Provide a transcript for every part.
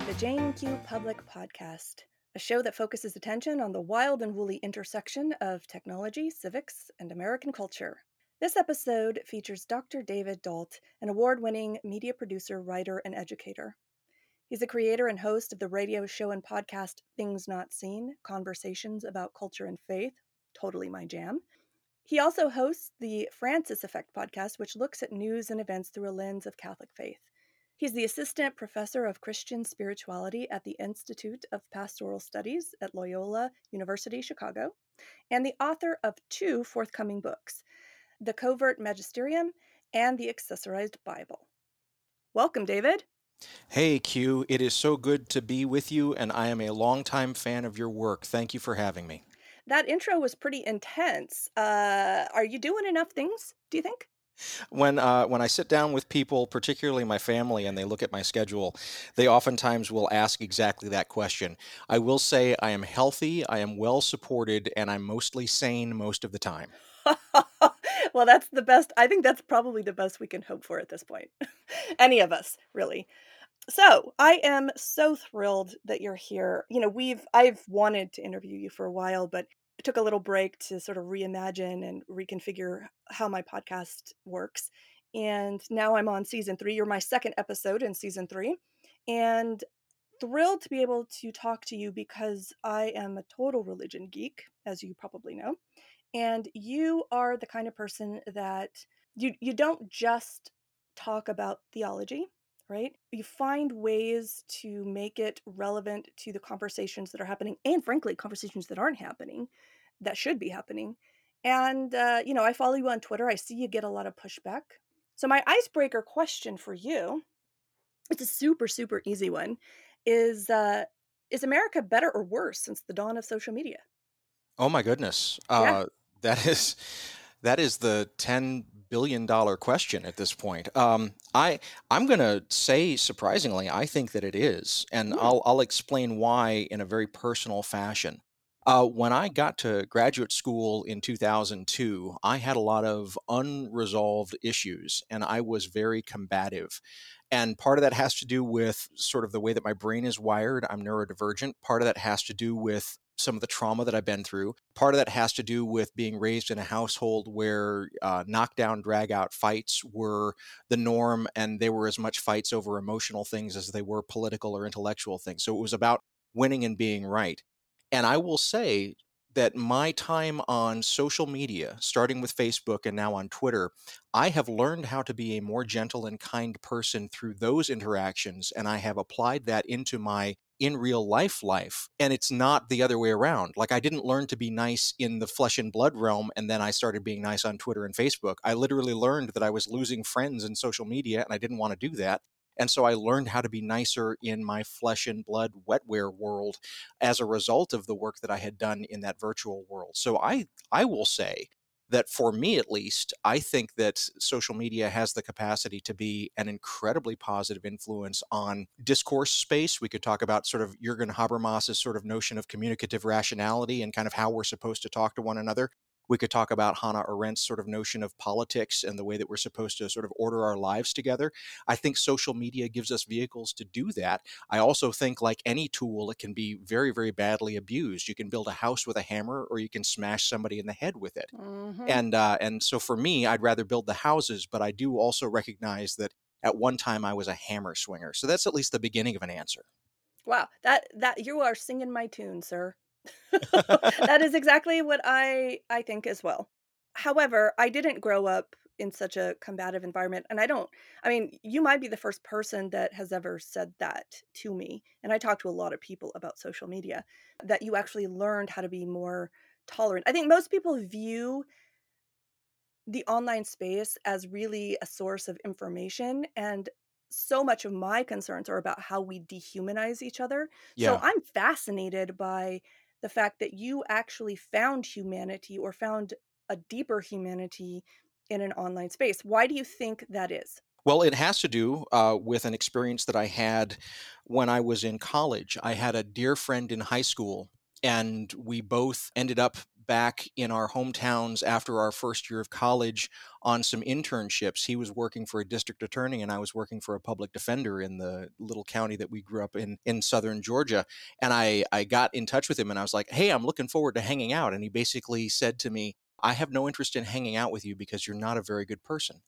the Jane Q Public Podcast, a show that focuses attention on the wild and woolly intersection of technology, civics, and American culture. This episode features Dr. David Dault, an award-winning media producer, writer, and educator. He's the creator and host of the radio show and podcast Things Not Seen, Conversations about Culture and Faith, totally my jam. He also hosts the Francis Effect podcast, which looks at news and events through a lens of Catholic faith. He's the assistant professor of Christian spirituality at the Institute of Pastoral Studies at Loyola University, Chicago, and the author of two forthcoming books, The Covert Magisterium and The Accessorized Bible. Welcome, David. Hey, Q, it is so good to be with you, and I am a longtime fan of your work. Thank you for having me. That intro was pretty intense. Are you doing enough things, do you think? When I sit down with people, particularly my family, and they look at my schedule, they oftentimes will ask exactly that question. I will say I am healthy, I am well supported, and I'm mostly sane most of the time. Well, that's the best. I think that's probably the best we can hope for at this point. Any of us, really. So, I am so thrilled that you're here. I've wanted to interview you for a while, but I took a little break to sort of reimagine and reconfigure how my podcast works. And now I'm on season 3. You're my second episode in season 3. And thrilled to be able to talk to you because I am a total religion geek, as you probably know. And you are the kind of person that you don't just talk about theology, right? You find ways to make it relevant to the conversations that are happening, and frankly, conversations that aren't happening, that should be happening. And I follow you on Twitter. I see you get a lot of pushback. So my icebreaker question for you, it's a super, super easy one, is America better or worse since the dawn of social media? Oh my goodness. Yeah. That is that is the $10 billion question at this point. I'm going to say surprisingly, I think that it is, and Hmm. I'll explain why in a very personal fashion. When I got to graduate school in 2002, I had a lot of unresolved issues, and I was very combative. And part of that has to do with sort of the way that my brain is wired. I'm neurodivergent. Part of that has to do with some of the trauma that I've been through. Part of that has to do with being raised in a household where knockdown, drag out fights were the norm, and they were as much fights over emotional things as they were political or intellectual things. So it was about winning and being right. And I will say that my time on social media, starting with Facebook and now on Twitter, I have learned how to be a more gentle and kind person through those interactions, and I have applied that into my in real life. And it's not the other way around. Like, I didn't learn to be nice in the flesh and blood realm, and then I started being nice on Twitter and Facebook. I literally learned that I was losing friends in social media, and I didn't want to do that. And so I learned how to be nicer in my flesh and blood wetware world as a result of the work that I had done in that virtual world. So I will say that for me at least, I think that social media has the capacity to be an incredibly positive influence on discourse space. We could talk about sort of Jürgen Habermas's sort of notion of communicative rationality and kind of how we're supposed to talk to one another. We could talk about Hannah Arendt's sort of notion of politics and the way that we're supposed to sort of order our lives together. I think social media gives us vehicles to do that. I also think, like any tool, it can be very, very badly abused. You can build a house with a hammer, or you can smash somebody in the head with it. Mm-hmm. And so for me, I'd rather build the houses, but I do also recognize that at one time I was a hammer swinger. So that's at least the beginning of an answer. Wow, that you are singing my tune, sir. That is exactly what I think as well. However, I didn't grow up in such a combative environment, and I mean, you might be the first person that has ever said that to me, and I talk to a lot of people about social media, that you actually learned how to be more tolerant. I think most people view the online space as really a source of information, and so much of my concerns are about how we dehumanize each other. So Yeah. I'm fascinated by the fact that you actually found humanity, or found a deeper humanity, in an online space. Why do you think that is? Well, it has to do with an experience that I had when I was in college. I had a dear friend in high school, and we both ended up back in our hometowns after our first year of college on some internships. He was working for a district attorney, and I was working for a public defender in the little county that we grew up in southern Georgia. And I got in touch with him, and I was like, "Hey, I'm looking forward to hanging out." And he basically said to me, "I have no interest in hanging out with you because you're not a very good person."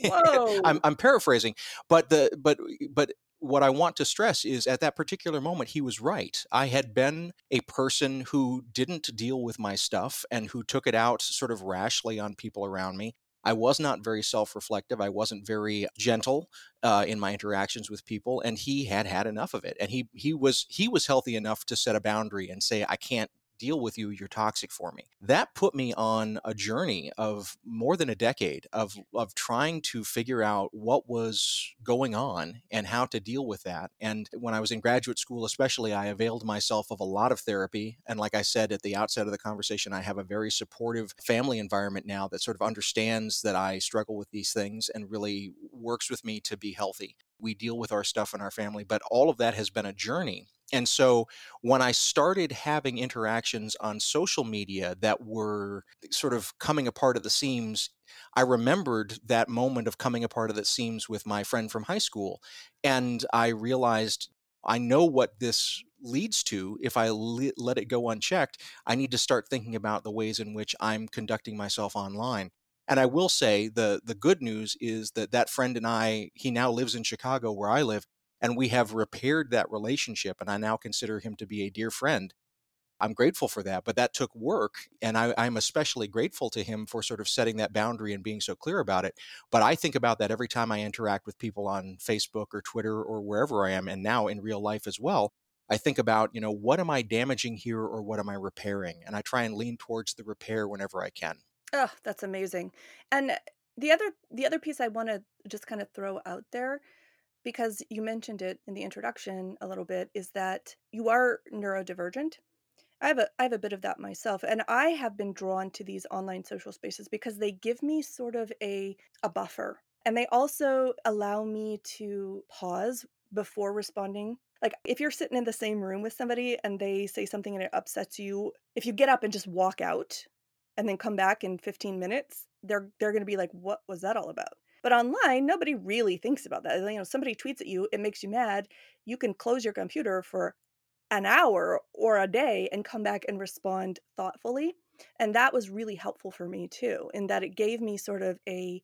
Whoa. I'm paraphrasing, but but what I want to stress is at that particular moment, he was right. I had been a person who didn't deal with my stuff and who took it out sort of rashly on people around me. I was not very self reflective. I wasn't very gentle in my interactions with people, and he had had enough of it. And he was healthy enough to set a boundary and say, "I can't deal with you. You're toxic for me." That put me on a journey of more than a decade of trying to figure out what was going on and how to deal with that. And when I was in graduate school, especially, I availed myself of a lot of therapy. And like I said at the outset of the conversation, I have a very supportive family environment now that sort of understands that I struggle with these things and really works with me to be healthy. We deal with our stuff in our family, but all of that has been a journey. And so when I started having interactions on social media that were sort of coming apart at the seams, I remembered that moment of coming apart at the seams with my friend from high school. And I realized I know what this leads to if I let it go unchecked. I need to start thinking about the ways in which I'm conducting myself online. And I will say the good news is that that friend and I, he now lives in Chicago where I live, and we have repaired that relationship, and I now consider him to be a dear friend. I'm grateful for that, but that took work, and I'm especially grateful to him for sort of setting that boundary and being so clear about it. But I think about that every time I interact with people on Facebook or Twitter or wherever I am, and now in real life as well. I think about, what am I damaging here or what am I repairing? And I try and lean towards the repair whenever I can. Oh, that's amazing. And the other piece I wanna just kinda throw out there, because you mentioned it in the introduction a little bit, is that you are neurodivergent. I have a bit of that myself, and I have been drawn to these online social spaces because they give me sort of a buffer, and they also allow me to pause before responding. Like, if you're sitting in the same room with somebody and they say something and it upsets you, if you get up and just walk out and then come back in 15 minutes, they're gonna be like, "What was that all about?" But online, nobody really thinks about that. Somebody tweets at you, it makes you mad, you can close your computer for an hour or a day and come back and respond thoughtfully. And that was really helpful for me too, in that it gave me sort of a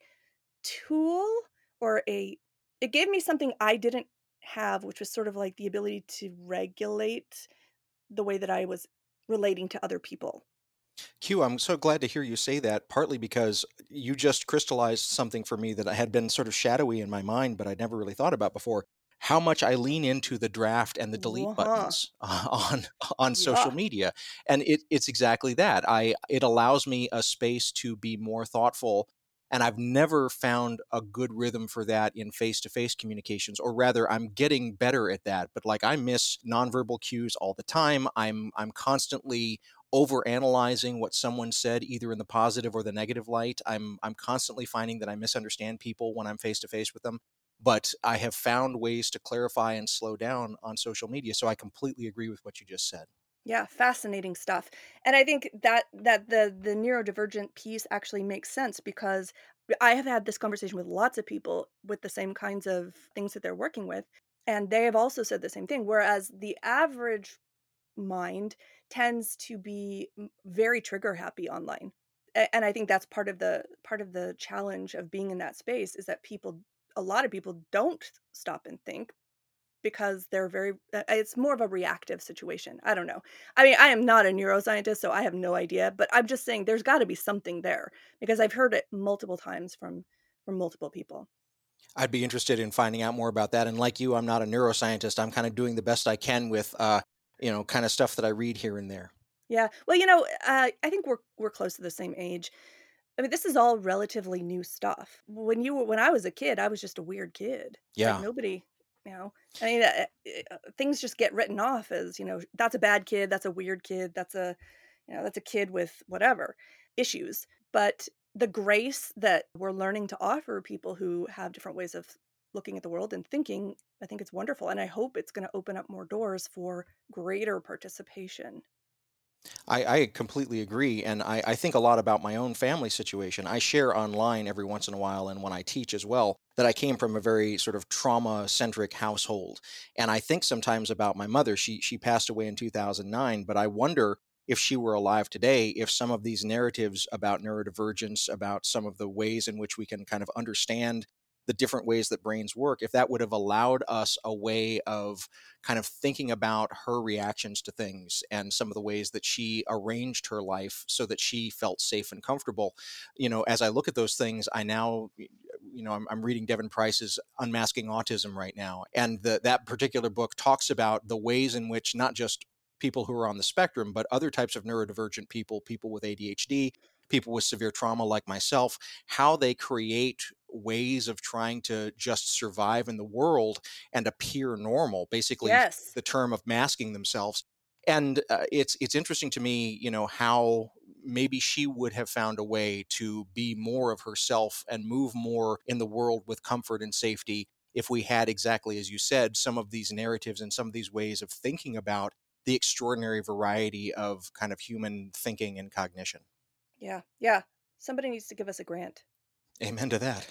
tool, or it gave me something I didn't have, which was sort of like the ability to regulate the way that I was relating to other people. Q, I'm so glad to hear you say that, partly because you just crystallized something for me that I had been sort of shadowy in my mind, but I'd never really thought about before. How much I lean into the draft and the delete Uh-huh. buttons on social Yeah. media, and it's exactly that. It allows me a space to be more thoughtful, and I've never found a good rhythm for that in face-to-face communications, or rather, I'm getting better at that. But like, I miss nonverbal cues all the time. I'm constantly over analyzing what someone said either in the positive or the negative light. I'm constantly finding that I misunderstand people when I'm face to face with them, but I have found ways to clarify and slow down on social media. So I completely agree with what you just said. Yeah, fascinating stuff. And I think that the neurodivergent piece actually makes sense, because I have had this conversation with lots of people with the same kinds of things that they're working with, and they have also said the same thing. Whereas the average mind tends to be very trigger happy online. And I think that's part of the challenge of being in that space, is that a lot of people don't stop and think, because they're very it's more of a reactive situation. I don't know. I mean, I am not a neuroscientist, so I have no idea, but I'm just saying there's gotta be something there, because I've heard it multiple times from multiple people. I'd be interested in finding out more about that. And like you, I'm not a neuroscientist. I'm kind of doing the best I can with, kind of stuff that I read here and there. Yeah. Well, I think we're close to the same age. I mean, this is all relatively new stuff. When I was a kid, I was just a weird kid. Like, Yeah. nobody, I mean, things just get written off as, that's a bad kid, that's a weird kid, that's a kid with whatever issues. But the grace that we're learning to offer people who have different ways of looking at the world and thinking, I think it's wonderful. And I hope it's going to open up more doors for greater participation. I completely agree. And I think a lot about my own family situation. I share online every once in a while, and when I teach as well, that I came from a very sort of trauma centric household. And I think sometimes about my mother. She passed away in 2009, but I wonder if she were alive today, if some of these narratives about neurodivergence, about some of the ways in which we can kind of understand the different ways that brains work, if that would have allowed us a way of kind of thinking about her reactions to things and some of the ways that she arranged her life so that she felt safe and comfortable. As I look at those things, I now, I'm reading Devin Price's Unmasking Autism right now. And that particular book talks about the ways in which not just people who are on the spectrum, but other types of neurodivergent people, people with ADHD, people with severe trauma like myself, how they create ways of trying to just survive in the world and appear normal, basically Yes. the term of masking themselves. And it's interesting to me, how maybe she would have found a way to be more of herself and move more in the world with comfort and safety if we had, exactly as you said, some of these narratives and some of these ways of thinking about the extraordinary variety of kind of human thinking and cognition. Yeah. Yeah. Somebody needs to give us a grant. Amen to that.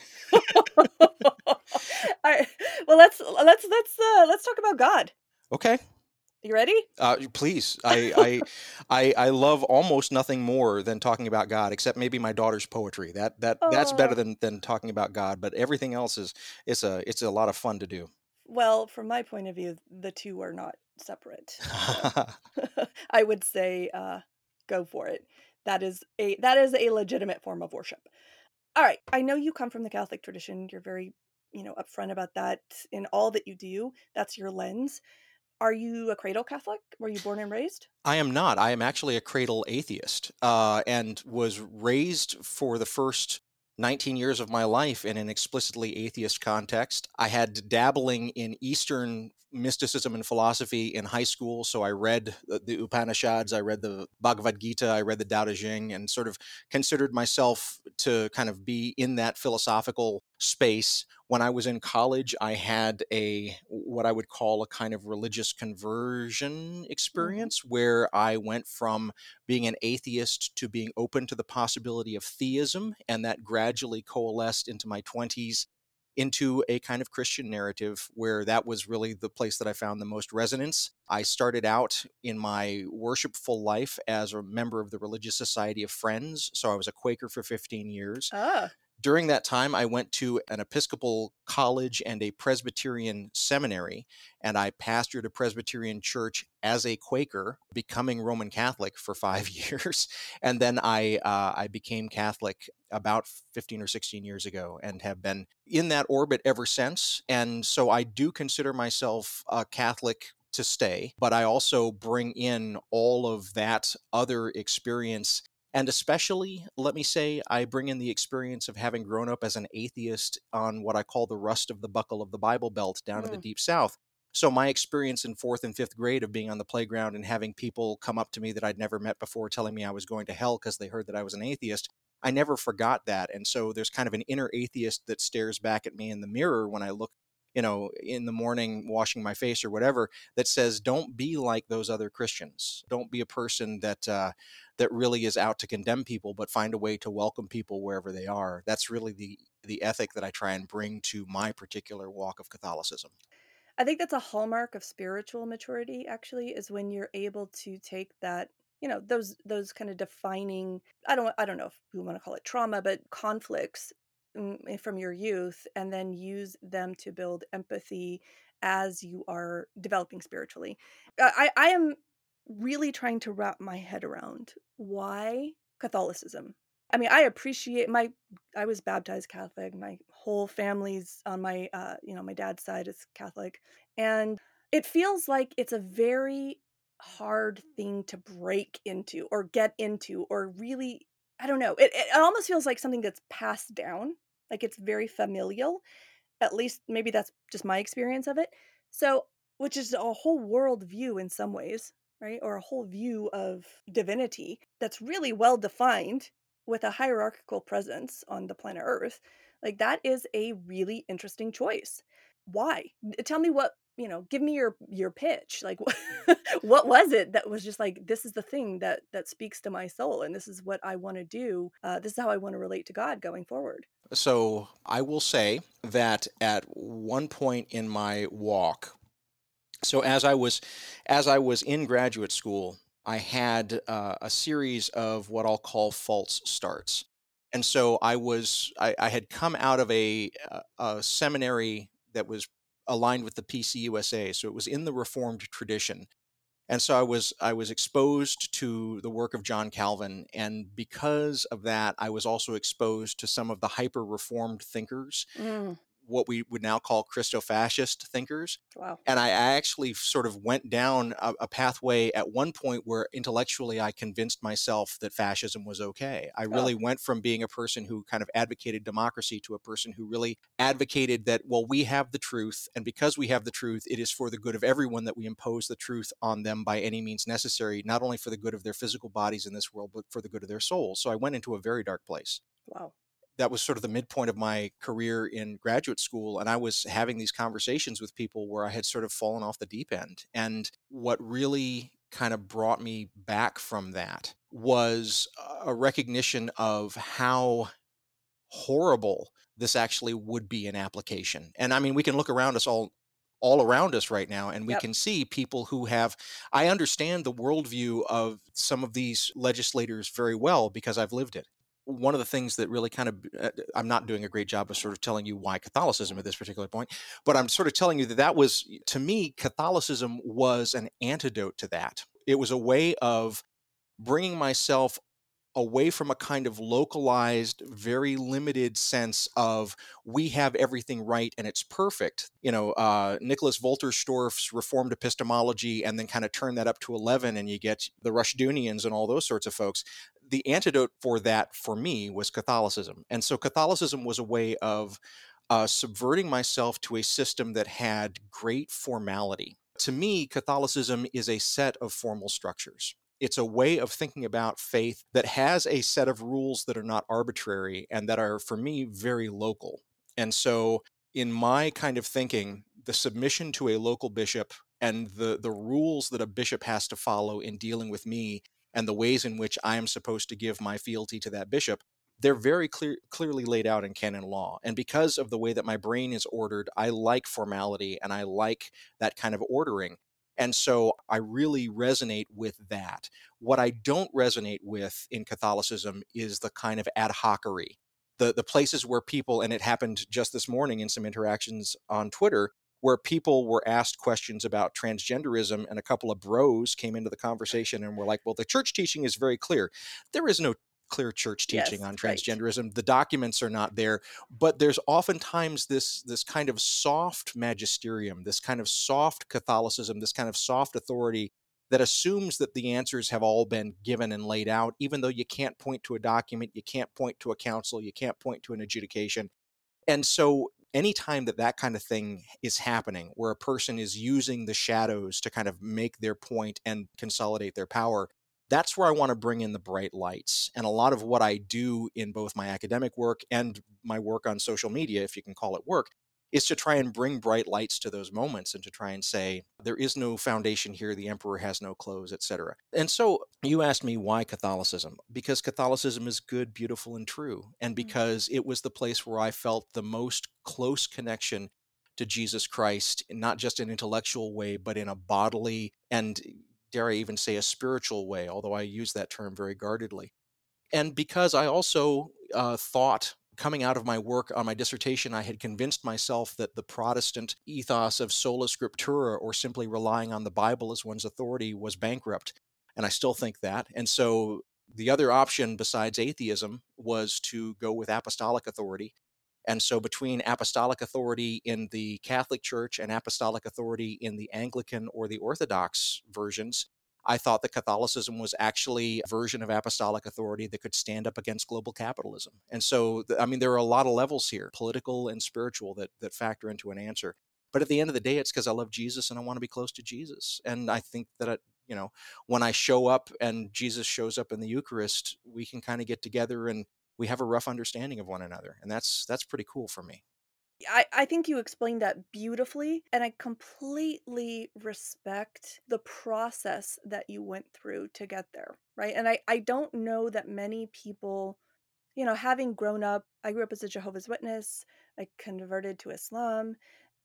I well, let's talk about God. Okay. You ready? Please, I love almost nothing more than talking about God, except maybe my daughter's poetry. That's better Oh, than talking about God. But everything else is it's a lot of fun to do. well, from my point of view, the two are not separate. So I would say go for it. That is a legitimate form of worship. All right. I know you come from the Catholic tradition. You're very, upfront about that in all that you do. That's your lens. Are you a cradle Catholic? Were you born and raised? I am not. I am actually a cradle atheist, and was raised for the first 19 years of my life in an explicitly atheist context. I had dabbling in Eastern mysticism and philosophy in high school, so I read the Upanishads, I read the Bhagavad Gita, I read the Tao Te Ching, and sort of considered myself to kind of be in that philosophical space. When I was in college, I had a what I would call a kind of religious conversion Mhm. experience where I went from being an atheist to being open to the possibility of theism, and that gradually coalesced into my 20s into a kind of Christian narrative where that was really the place that I found the most resonance. I started out in my worshipful life as a member of the Religious Society of Friends, so I was a Quaker for 15 years. Ah. During that time, I went to an Episcopal college and a Presbyterian seminary, and I pastored a Presbyterian church as a Quaker, becoming Roman Catholic for 5 years, and then I became Catholic about 15 or 16 years ago, and have been in that orbit ever since. And so I do consider myself a Catholic to stay, but I also bring in all of that other experience, and especially, let me say, I bring in the experience of having grown up as an atheist on what I call the rust of the buckle of the Bible Belt down in the Mm. Deep South. So, my experience in fourth and fifth grade of being on the playground and having people come up to me that I'd never met before telling me I was going to hell because they heard that I was an atheist, I never forgot that. And so, there's kind of an inner atheist that stares back at me in the mirror when I look, in the morning washing my face or whatever, that says, don't be like those other Christians. Don't be a person that really is out to condemn people, but find a way to welcome people wherever they are. That's really the ethic that I try and bring to my particular walk of Catholicism. I think that's a hallmark of spiritual maturity actually is when you're able to take that, those kind of defining, I don't know if we want to call it trauma, but conflicts from your youth and then use them to build empathy as you are developing spiritually. I am really trying to wrap my head around why Catholicism. I mean, I was baptized Catholic. My whole family's on my dad's side is Catholic. And it feels like it's a very hard thing to break into or get into or really, I don't know. It almost feels like something that's passed down. Like it's very familial. At least maybe that's just my experience of it. So, which is a whole world view in some ways, right? Or a whole view of divinity that's really well defined with a hierarchical presence on the planet Earth. Like that is a really interesting choice. Why? Tell me give me your pitch. Like, what was it that was just like, this is the thing that speaks to my soul, and this is what I want to do. This is how I want to relate to God going forward. So I will say that at one point in my walk, so as I was in graduate school, I had a series of what I'll call false starts. And so I had come out of a seminary that was aligned with the PCUSA, so it was in the Reformed tradition. And so I was exposed to the work of John Calvin, and because of that, I was also exposed to some of the hyper reformed thinkers, Mm, what we would now call Christo-fascist thinkers. wow. And I actually sort of went down a pathway at one point where intellectually I convinced myself that fascism was okay. I Oh, really went from being a person who kind of advocated democracy to a person who really advocated that, well, we have the truth. And because we have the truth, it is for the good of everyone that we impose the truth on them by any means necessary, not only for the good of their physical bodies in this world, but for the good of their souls. So I went into a very dark place. wow. That was sort of the midpoint of my career in graduate school. And I was having these conversations with people where I had sort of fallen off the deep end. And what really kind of brought me back from that was a recognition of how horrible this actually would be in application. And I mean, we can look around us all around us right now, and we Yep. can see people who have. I understand the worldview of some of these legislators very well because I've lived it. One of the things that really kind of, I'm not doing a great job of sort of telling you why Catholicism at this particular point, but I'm sort of telling you that that was, to me, Catholicism was an antidote to that. It was a way of bringing myself away from a kind of localized, very limited sense of we have everything right and it's perfect. Nicholas Wolterstorff's Reformed epistemology, and then kind of turn that up to 11, and you get the Rushdunians and all those sorts of folks. The antidote for that, for me, was Catholicism. And so Catholicism was a way of subverting myself to a system that had great formality. To me, Catholicism is a set of formal structures. It's a way of thinking about faith that has a set of rules that are not arbitrary and that are, for me, very local. And so, in my kind of thinking, the submission to a local bishop and the rules that a bishop has to follow in dealing with me and the ways in which I am supposed to give my fealty to that bishop, they're very clearly laid out in canon law. And because of the way that my brain is ordered, I like formality and I like that kind of ordering. And so I really resonate with that. What I don't resonate with in Catholicism is the kind of ad hocery, the places where people, and it happened just this morning in some interactions on Twitter, where people were asked questions about transgenderism, and a couple of bros came into the conversation and were like, well, the church teaching is very clear. There is no clear church teaching Yes. on Right. transgenderism. The documents are not there, but there's oftentimes this kind of soft magisterium, this kind of soft Catholicism, this kind of soft authority that assumes that the answers have all been given and laid out, even though you can't point to a document, you can't point to a council, you can't point to an adjudication. And so anytime that that kind of thing is happening, where a person is using the shadows to kind of make their point and consolidate their power, that's where I want to bring in the bright lights. And a lot of what I do in both my academic work and my work on social media, if you can call it work, is to try and bring bright lights to those moments and to try and say, there is no foundation here, the emperor has no clothes, etc. And so you asked me why Catholicism? Because Catholicism is good, beautiful, and true. And Mm. because it was the place where I felt the most close connection to Jesus Christ, not just in an intellectual way, but in a bodily and, dare I even say, a spiritual way, although I use that term very guardedly. And because I also thought, coming out of my work on my dissertation, I had convinced myself that the Protestant ethos of sola scriptura, or simply relying on the Bible as one's authority, was bankrupt. And I still think that. And so the other option besides atheism was to go with apostolic authority. And so, between apostolic authority in the Catholic Church and apostolic authority in the Anglican or the Orthodox versions, I thought that Catholicism was actually a version of apostolic authority that could stand up against global capitalism. And so, I mean, there are a lot of levels here, political and spiritual, that factor into an answer. But at the end of the day, it's because I love Jesus and I want to be close to Jesus. And I think that, when I show up and Jesus shows up in the Eucharist, we can kind of get together and we have a rough understanding of one another. And that's pretty cool for me. I think you explained that beautifully, and I completely respect the process that you went through to get there, right? And I don't know that many people, having grown up, I grew up as a Jehovah's Witness, I converted to Islam,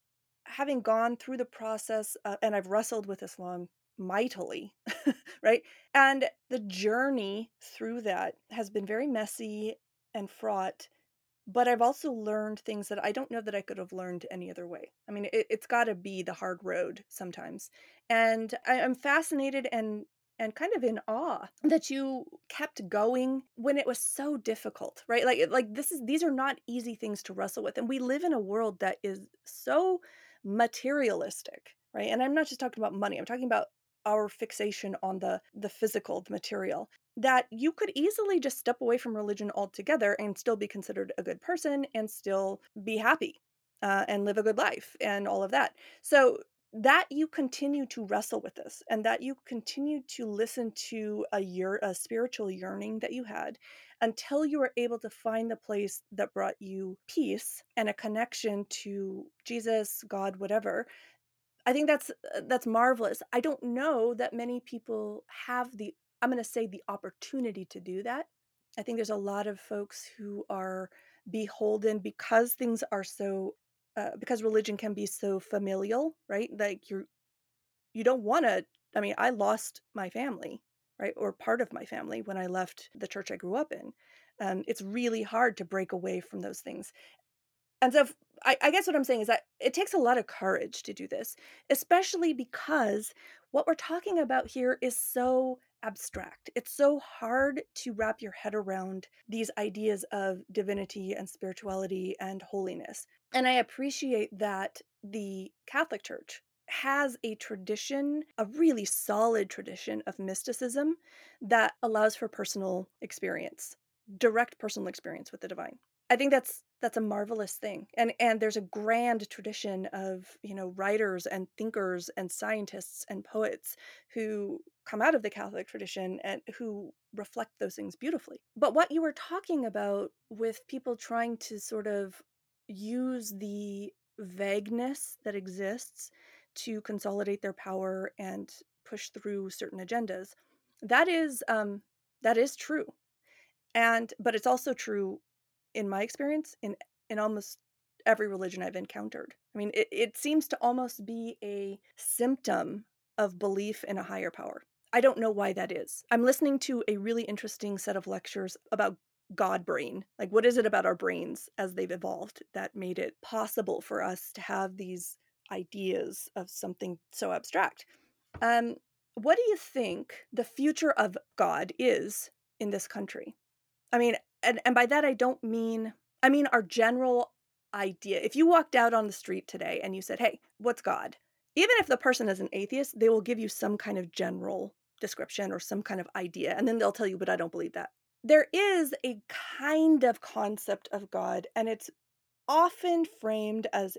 having gone through the process, and I've wrestled with Islam mightily, right? And the journey through that has been very messy and fraught, but I've also learned things that I don't know that I could have learned any other way. I mean, it's gotta be the hard road sometimes. And I'm fascinated and kind of in awe that you kept going when it was so difficult, right? Like these are not easy things to wrestle with. And we live in a world that is so materialistic, right? And I'm not just talking about money. I'm talking about our fixation on the physical, the material, that you could easily just step away from religion altogether and still be considered a good person and still be happy, and live a good life and all of that. So that you continue to wrestle with this and that you continue to listen to a spiritual yearning that you had until you were able to find the place that brought you peace and a connection to Jesus, God, whatever. I think that's marvelous. I don't know that many people have the, I'm gonna say, the opportunity to do that. I think there's a lot of folks who are beholden because things are so, because religion can be so familial, right? Like you don't wanna, I mean, I lost my family, right? Or part of my family when I left the church I grew up in. It's really hard to break away from those things. And so I guess what I'm saying is that it takes a lot of courage to do this, especially because what we're talking about here is so abstract. It's so hard to wrap your head around these ideas of divinity and spirituality and holiness. And I appreciate that the Catholic Church has a tradition, a really solid tradition of mysticism that allows for personal experience, direct personal experience with the divine. I think that's a marvelous thing. And there's a grand tradition of, writers and thinkers and scientists and poets who come out of the Catholic tradition and who reflect those things beautifully. But what you were talking about with people trying to sort of use the vagueness that exists to consolidate their power and push through certain agendas, that is true. And but it's also true in my experience in almost every religion I've encountered. I mean, it seems to almost be a symptom of belief in a higher power. I don't know why that is. I'm listening to a really interesting set of lectures about God brain. Like, what is it about our brains as they've evolved that made it possible for us to have these ideas of something so abstract? Um, what do you think the future of God is in this country? I mean, and by that I don't mean, I mean our general idea. If you walked out on the street today and you said, "Hey, what's God?" Even if the person is an atheist, they will give you some kind of general description or some kind of idea, and then they'll tell you, "But I don't believe that." There is a kind of concept of God, and it's often framed as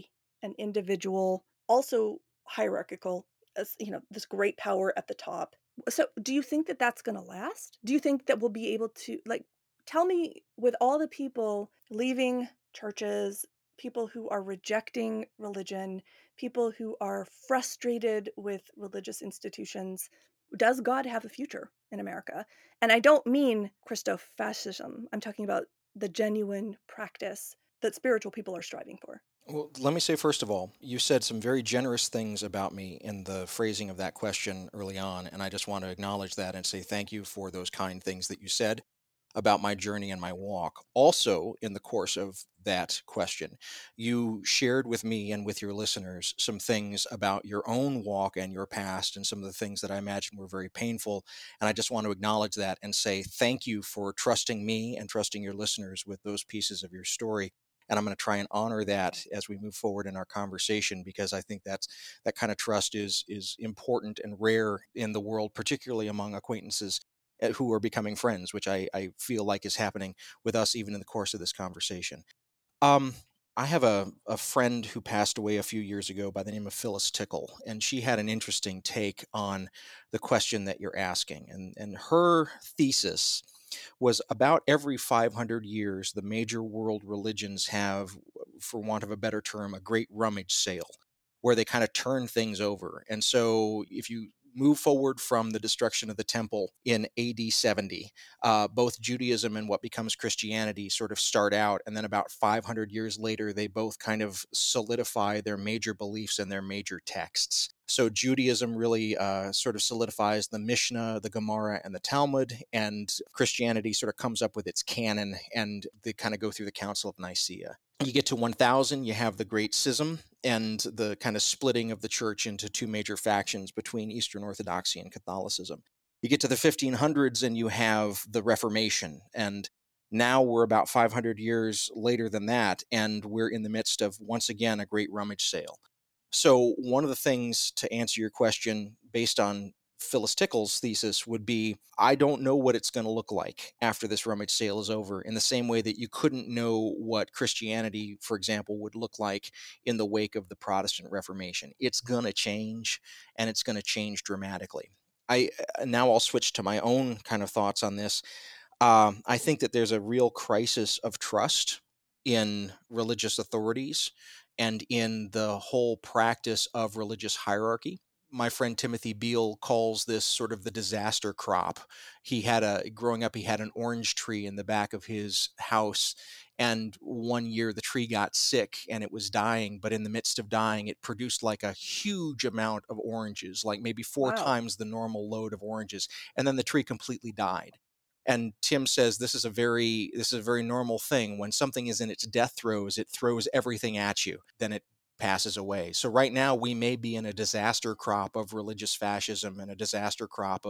an individual, also hierarchical, as this great power at the top. So do you think that that's going to last? Do you think that we'll be able to, like, tell me, with all the people leaving churches, people who are rejecting religion, people who are frustrated with religious institutions, does God have a future in America? And I don't mean Christofascism. I'm talking about the genuine practice that spiritual people are striving for. Well, let me say, first of all, you said some very generous things about me in the phrasing of that question early on, and I just want to acknowledge that and say thank you for those kind things that you said about my journey and my walk. Also, in the course of that question, you shared with me and with your listeners some things about your own walk and your past, and some of the things that I imagine were very painful. And I just want to acknowledge that and say thank you for trusting me and trusting your listeners with those pieces of your story. And I'm going to try and honor that as we move forward in our conversation, because I think that kind of trust is important and rare in the world, particularly among acquaintances who are becoming friends, which I feel like is happening with us even in the course of this conversation. Um, I have a friend who passed away a few years ago by the name of Phyllis Tickle, and she had an interesting take on the question that you're asking. And her thesis was about every 500 years, the major world religions have for want of a better term, a great rummage sale where they kind of turn things over. And so if you move forward from the destruction of the temple in AD 70, both Judaism and what becomes Christianity sort of start out. And then about 500 years later, they both kind of solidify their major beliefs and their major texts. So Judaism really sort of solidifies the Mishnah, the Gemara, and the Talmud, and Christianity sort of comes up with its canon, and they kind of go through the Council of Nicaea. You get to 1000, you have the Great Schism and the kind of splitting of the church into two major factions between Eastern Orthodoxy and Catholicism. You get to the 1500s and you have the Reformation. And now we're about 500 years later than that, and we're in the midst of, once again, a great rummage sale. So, one of the things to answer your question based on Phyllis Tickle's thesis would be I don't know what it's going to look like after this rummage sale is over, in the same way that you couldn't know what Christianity, for example, would look like in the wake of the Protestant Reformation. It's going to change, and it's going to change dramatically. I Now I'll switch to my own kind of thoughts on this. I think that there's a real crisis of trust in religious authorities and in the whole practice of religious hierarchy. My friend Timothy Beale calls this sort of the disaster crop. Growing up, he had an orange tree in the back of his house. And one year the tree got sick and it was dying. But in the midst of dying, it produced like a huge amount of oranges, like maybe four Wow. times the normal load of oranges. And then the tree completely died. And Tim says this is a very normal thing. When something is in its death throes, it throws everything at you, then it passes away. So right now we may be in a disaster crop of religious fascism and a disaster crop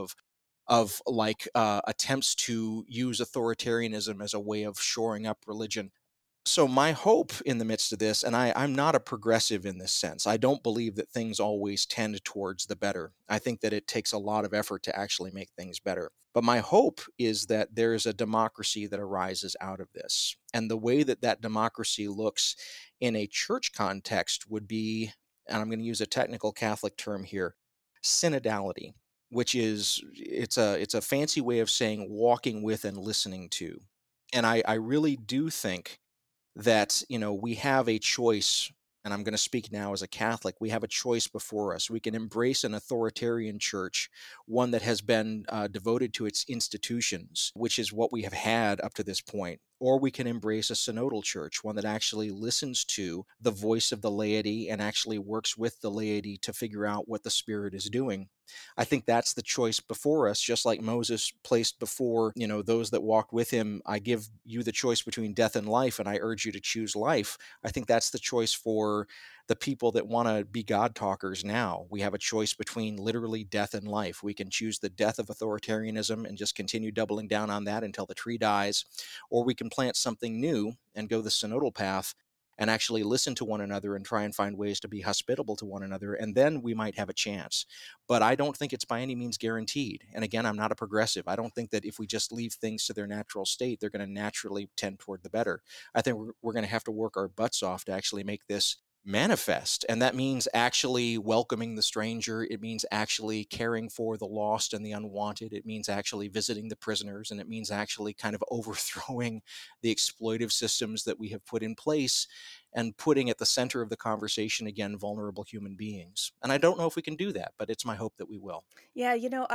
of attempts to use authoritarianism as a way of shoring up religion. So my hope in the midst of this, and I'm not a progressive in this sense. I don't believe that things always tend towards the better. I think that it takes a lot of effort to actually make things better. But my hope is that there's a democracy that arises out of this. And the way that that democracy looks in a church context would be, and I'm going to use a technical Catholic term here, synodality, which is it's a fancy way of saying walking with and listening to. And I really do think that we have a choice, and I'm going to speak now as a Catholic. We have a choice before us. We can embrace an authoritarian church, one that has been devoted to its institutions, which is what we have had up to this point, or we can embrace a synodal church, one that actually listens to the voice of the laity and actually works with the laity to figure out what the Spirit is doing. I think that's the choice before us, just like Moses placed before, those that walked with him, I give you the choice between death and life, and I urge you to choose life. I think that's the choice for the people that want to be God talkers now. We have a choice between literally death and life. We can choose the death of authoritarianism and just continue doubling down on that until the tree dies, or we can plant something new and go the synodal path and actually listen to one another and try and find ways to be hospitable to one another, and then we might have a chance. But I don't think it's by any means guaranteed. And again, I'm not a progressive. I don't think that if we just leave things to their natural state, they're going to naturally tend toward the better. I think we're going to have to work our butts off to actually make this manifest. And that means actually welcoming the stranger. It means actually caring for the lost and the unwanted. It means actually visiting the prisoners. And it means actually kind of overthrowing the exploitive systems that we have put in place and putting at the center of the conversation again vulnerable human beings. And I don't know if we can do that, but it's my hope that we will. Yeah,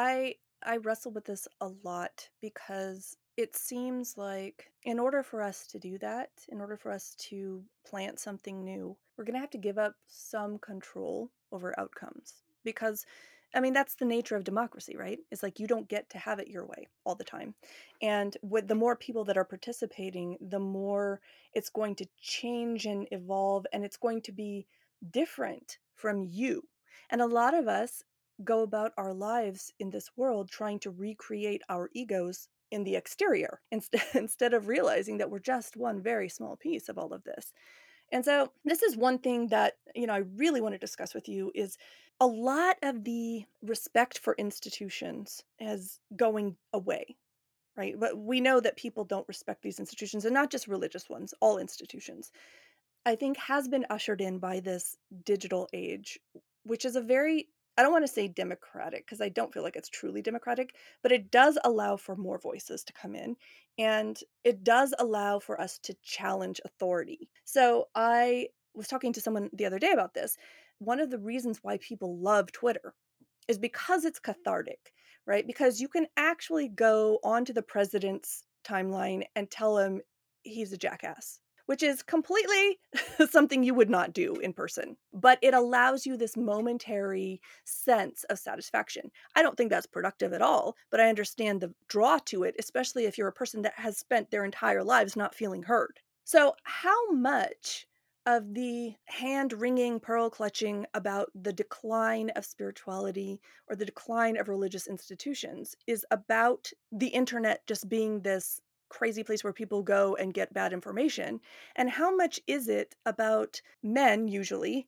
I wrestle with this a lot because it seems like in order for us to do that, in order for us to plant something new, we're going to have to give up some control over outcomes. Because I mean, that's the nature of democracy, right? It's like you don't get to have it your way all the time. And with the more people that are participating, the more it's going to change and evolve, and it's going to be different from you. And a lot of us go about our lives in this world trying to recreate our egos in the exterior instead of realizing that we're just one very small piece of all of this. And so this is one thing that, I really want to discuss with you is a lot of the respect for institutions is going away, right? But we know that people don't respect these institutions, and not just religious ones, all institutions. I think has been ushered in by this digital age, which is a very I don't want to say democratic because I don't feel like it's truly democratic, but it does allow for more voices to come in and it does allow for us to challenge authority. So I was talking to someone the other day about this. One of the reasons why people love Twitter is because it's cathartic, right? Because you can actually go onto the president's timeline and tell him he's a jackass, which is completely something you would not do in person. But it allows you this momentary sense of satisfaction. I don't think that's productive at all, but I understand the draw to it, especially if you're a person that has spent their entire lives not feeling heard. So, how much of the hand wringing, pearl clutching about the decline of spirituality or the decline of religious institutions is about the internet just being this crazy place where people go and get bad information? And how much is it about men, usually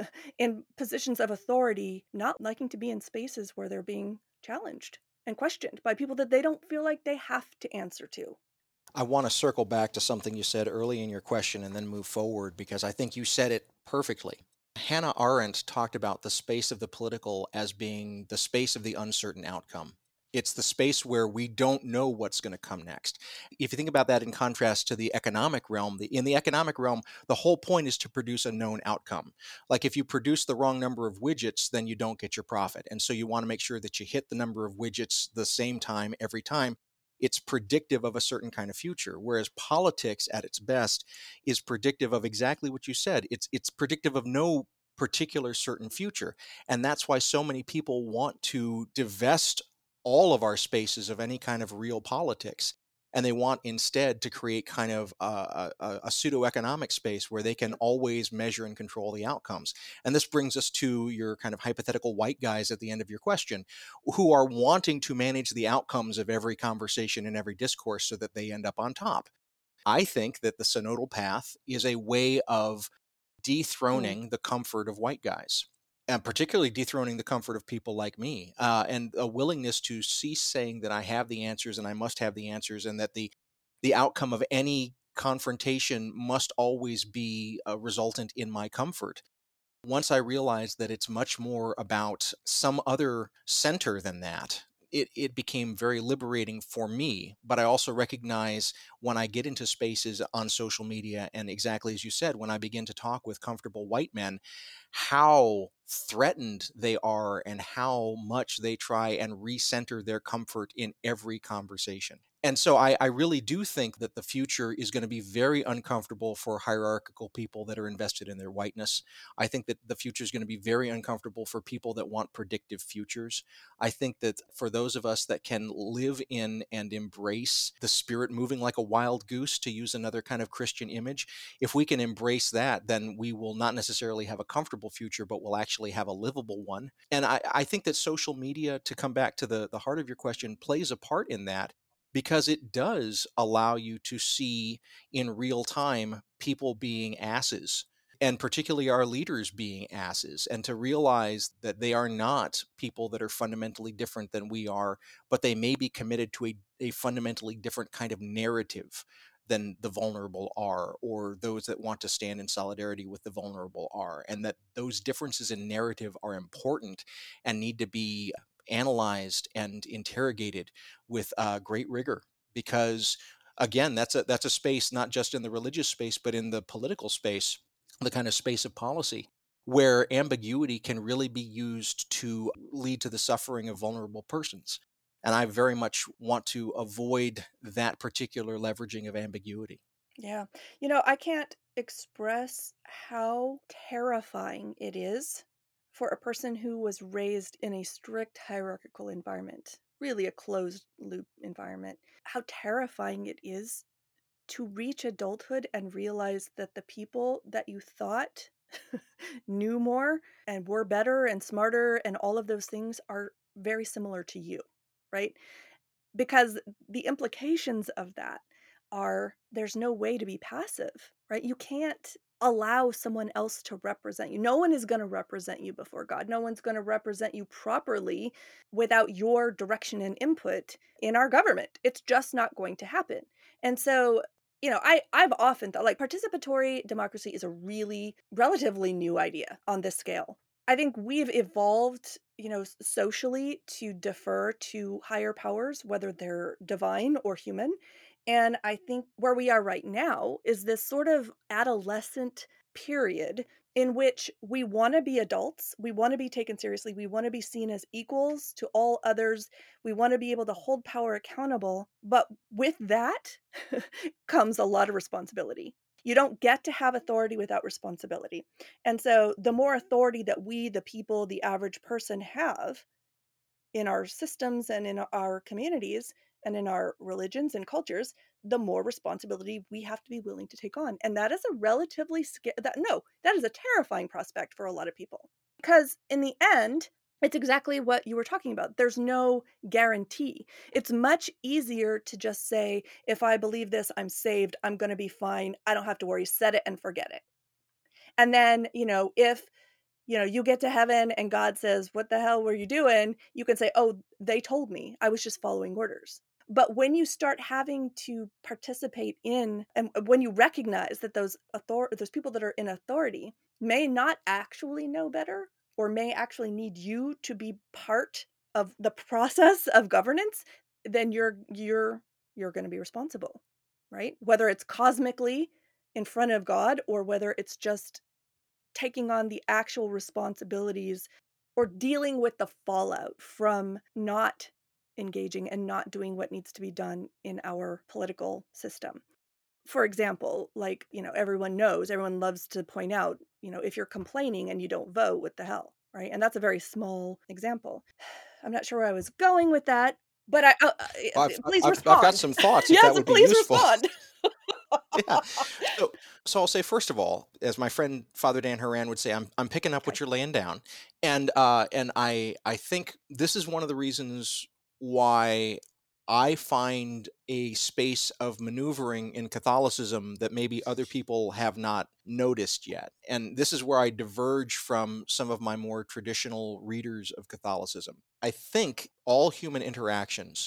in positions of authority, not liking to be in spaces where they're being challenged and questioned by people that they don't feel like they have to answer to? I want to circle back to something you said early in your question and then move forward because I think you said it perfectly. Hannah Arendt talked about the space of the political as being the space of the uncertain outcome. It's the space where we don't know what's going to come next. If you think about that in contrast to the economic realm, in the economic realm, the whole point is to produce a known outcome. Like if you produce the wrong number of widgets, then you don't get your profit. And so you want to make sure that you hit the number of widgets the same time every time. It's predictive of a certain kind of future, whereas politics at its best is predictive of exactly what you said. It's predictive of no particular certain future. And that's why so many people want to divest all of our spaces of any kind of real politics. And they want instead to create kind of a pseudo-economic space where they can always measure and control the outcomes. And this brings us to your kind of hypothetical white guys at the end of your question, who are wanting to manage the outcomes of every conversation and every discourse so that they end up on top. I think that the synodal path is a way of Mm, dethroning the comfort of white guys, and particularly dethroning the comfort of people like me, and a willingness to cease saying that I have the answers and I must have the answers, and that the outcome of any confrontation must always be a resultant in my comfort. Once I realized that it's much more about some other center than that, it became very liberating for me. But I also recognize when I get into spaces on social media, and exactly as you said, when I begin to talk with comfortable white men, how threatened they are and how much they try and recenter their comfort in every conversation. And so I really do think that the future is going to be very uncomfortable for hierarchical people that are invested in their whiteness. I think that the future is going to be very uncomfortable for people that want predictive futures. I think that for those of us that can live in and embrace the spirit moving like a wild goose, to use another kind of Christian image, if we can embrace that, then we will not necessarily have a comfortable future, but we'll actually have a livable one. And I think that social media, to come back to the heart of your question, plays a part in that because it does allow you to see in real time people being asses, and particularly our leaders being asses, and to realize that they are not people that are fundamentally different than we are, but they may be committed to a fundamentally different kind of narrative than the vulnerable are, or those that want to stand in solidarity with the vulnerable are, and that those differences in narrative are important and need to be analyzed and interrogated with great rigor, because again, that's a space not just in the religious space but in the political space, the kind of space of policy where ambiguity can really be used to lead to the suffering of vulnerable persons. And I very much want to avoid that particular leveraging of ambiguity. yeah. I can't express how terrifying it is for a person who was raised in a strict hierarchical environment, really a closed loop environment, how terrifying it is to reach adulthood and realize that the people that you thought knew more and were better and smarter and all of those things are very similar to you, right? Because the implications of that are there's no way to be passive, right? You can't allow someone else to represent you. No one is going to represent you before God. No one's going to represent you properly without your direction and input in our government. It's just not going to happen. And so, I've often thought like participatory democracy is a really relatively new idea on this scale. I think we've evolved socially to defer to higher powers, whether they're divine or human. And I think where we are right now is this sort of adolescent period in which we want to be adults, we want to be taken seriously, we want to be seen as equals to all others, we want to be able to hold power accountable. But with that comes a lot of responsibility. You don't get to have authority without responsibility. And so the more authority that we, the people, the average person have in our systems and in our communities and in our religions and cultures, the more responsibility we have to be willing to take on. And that is a relatively that is a terrifying prospect for a lot of people. Because in the end, it's exactly what you were talking about. There's no guarantee. It's much easier to just say, if I believe this, I'm saved, I'm going to be fine. I don't have to worry, set it and forget it. And then, if you get to heaven and God says, "What the hell were you doing?" You can say, "Oh, they told me. I was just following orders." But when you start having to participate in, and when you recognize that those people that are in authority may not actually know better, or may actually need you to be part of the process of governance, then you're going to be responsible, right? Whether it's cosmically in front of God, or whether it's just taking on the actual responsibilities or dealing with the fallout from not engaging and not doing what needs to be done in our political system. For example, like, everyone loves to point out, if you're complaining and you don't vote, what the hell, right? And that's a very small example. I'm not sure where I was going with that, but Well, please I've got respond. some thoughts if Yeah, that so would be please useful. respond. Yeah. So, so I'll say first of all, as my friend Father Dan Haran would say, I'm picking up what Okay. you're laying down, and I think this is one of the reasons why I find a space of maneuvering in Catholicism that maybe other people have not noticed yet, and this is where I diverge from some of my more traditional readers of Catholicism. I think all human interactions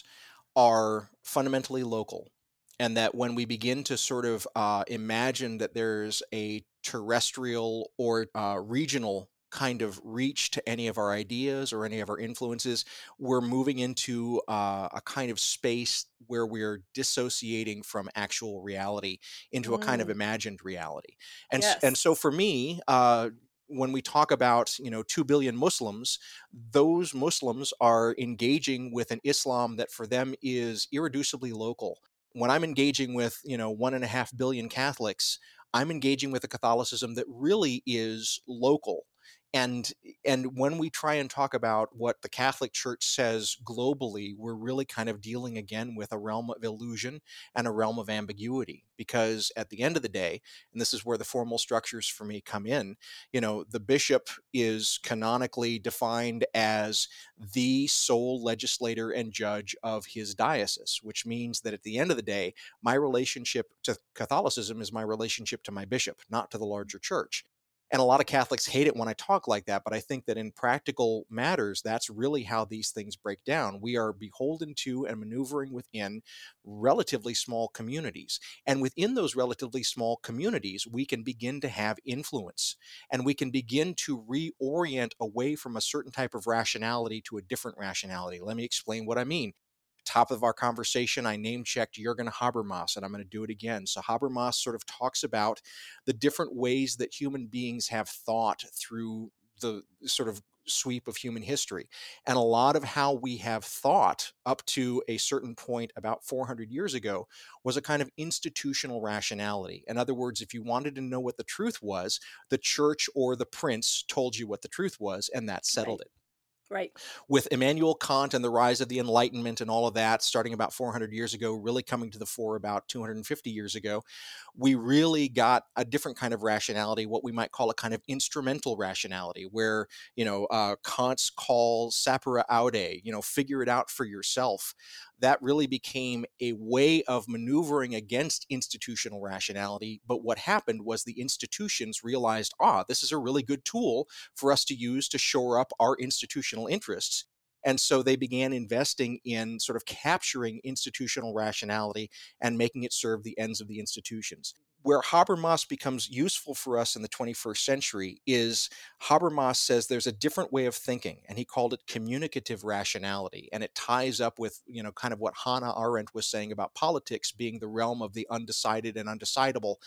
are fundamentally local. And that when we begin to sort of imagine that there's a terrestrial or regional kind of reach to any of our ideas or any of our influences, we're moving into a kind of space where we're dissociating from actual reality into a kind of Mm, imagined reality. And yes. so for me, when we talk about 2 billion Muslims, those Muslims are engaging with an Islam that for them is irreducibly local. When I'm engaging with 1.5 billion Catholics, I'm engaging with a Catholicism that really is local. And and when we try and talk about what the Catholic Church says globally, we're really kind of dealing again with a realm of illusion and a realm of ambiguity. Because at the end of the day, and this is where the formal structures for me come in, the bishop is canonically defined as the sole legislator and judge of his diocese, which means that at the end of the day, my relationship to Catholicism is my relationship to my bishop, not to the larger church. And a lot of Catholics hate it when I talk like that, but I think that in practical matters, that's really how these things break down. We are beholden to and maneuvering within relatively small communities. And within those relatively small communities, we can begin to have influence and we can begin to reorient away from a certain type of rationality to a different rationality. Let me explain what I mean. Top of our conversation, I name checked Jürgen Habermas, and I'm going to do it again. So, Habermas sort of talks about the different ways that human beings have thought through the sort of sweep of human history. And a lot of how we have thought up to a certain point about 400 years ago was a kind of institutional rationality. In other words, if you wanted to know what the truth was, the church or the prince told you what the truth was, and that settled Right. it. Right. With Immanuel Kant and the rise of the Enlightenment and all of that, starting about 400 years ago, really coming to the fore about 250 years ago, we really got a different kind of rationality, what we might call a kind of instrumental rationality, where, Kant's call sapere aude, figure it out for yourself. That really became a way of maneuvering against institutional rationality. But what happened was the institutions realized, this is a really good tool for us to use to shore up our institutional interests. And so they began investing in sort of capturing institutional rationality and making it serve the ends of the institutions. where Habermas becomes useful for us in the 21st century is Habermas says there's a different way of thinking, and he called it communicative rationality. And it ties up with, kind of what Hannah Arendt was saying about politics being the realm of the undecided and undecidable.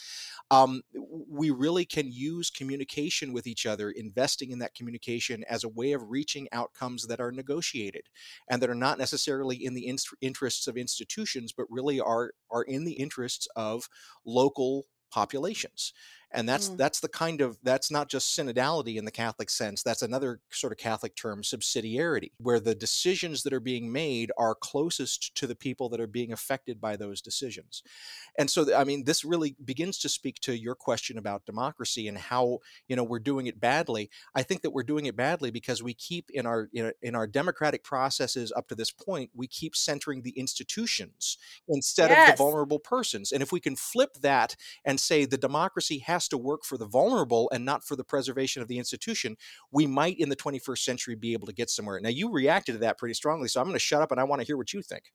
We really can use communication with each other, investing in that communication as a way of reaching outcomes that are negotiated and that are not necessarily in the interests of institutions, but really are in the interests of local populations. And Mm. that's the kind of, that's not just synodality in the Catholic sense. That's another sort of Catholic term, subsidiarity, where the decisions that are being made are closest to the people that are being affected by those decisions. And so, I mean, this really begins to speak to your question about democracy and how, we're doing it badly. I think that we're doing it badly because we keep in our democratic processes up to this point, we keep centering the institutions instead of the Yes. vulnerable persons. And if we can flip that and say the democracy has to work for the vulnerable and not for the preservation of the institution, we might in the 21st century be able to get somewhere. Now, you reacted to that pretty strongly, so I'm going to shut up and I want to hear what you think.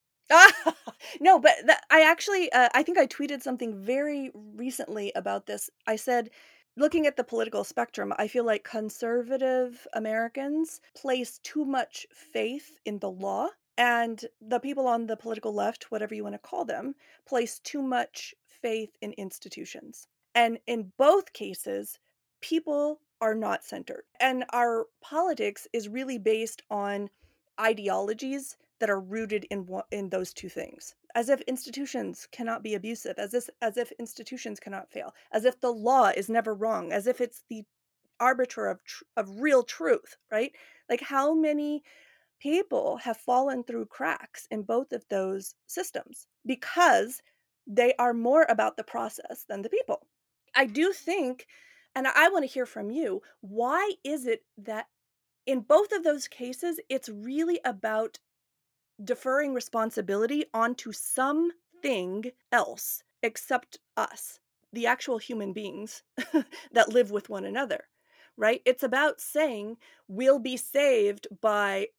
No, but I actually, I think I tweeted something very recently about this. I said, looking at the political spectrum, I feel like conservative Americans place too much faith in the law, and the people on the political left, whatever you want to call them, place too much faith in institutions. And in both cases, people are not centered. And our politics is really based on ideologies that are rooted in those two things. As if institutions cannot be abusive, as if institutions cannot fail, as if the law is never wrong, as if it's the arbiter of real truth, right? Like how many people have fallen through cracks in both of those systems because they are more about the process than the people. I do think, and I want to hear from you, why is it that in both of those cases, it's really about deferring responsibility onto something else except us, the actual human beings that live with one another, right? It's about saying we'll be saved by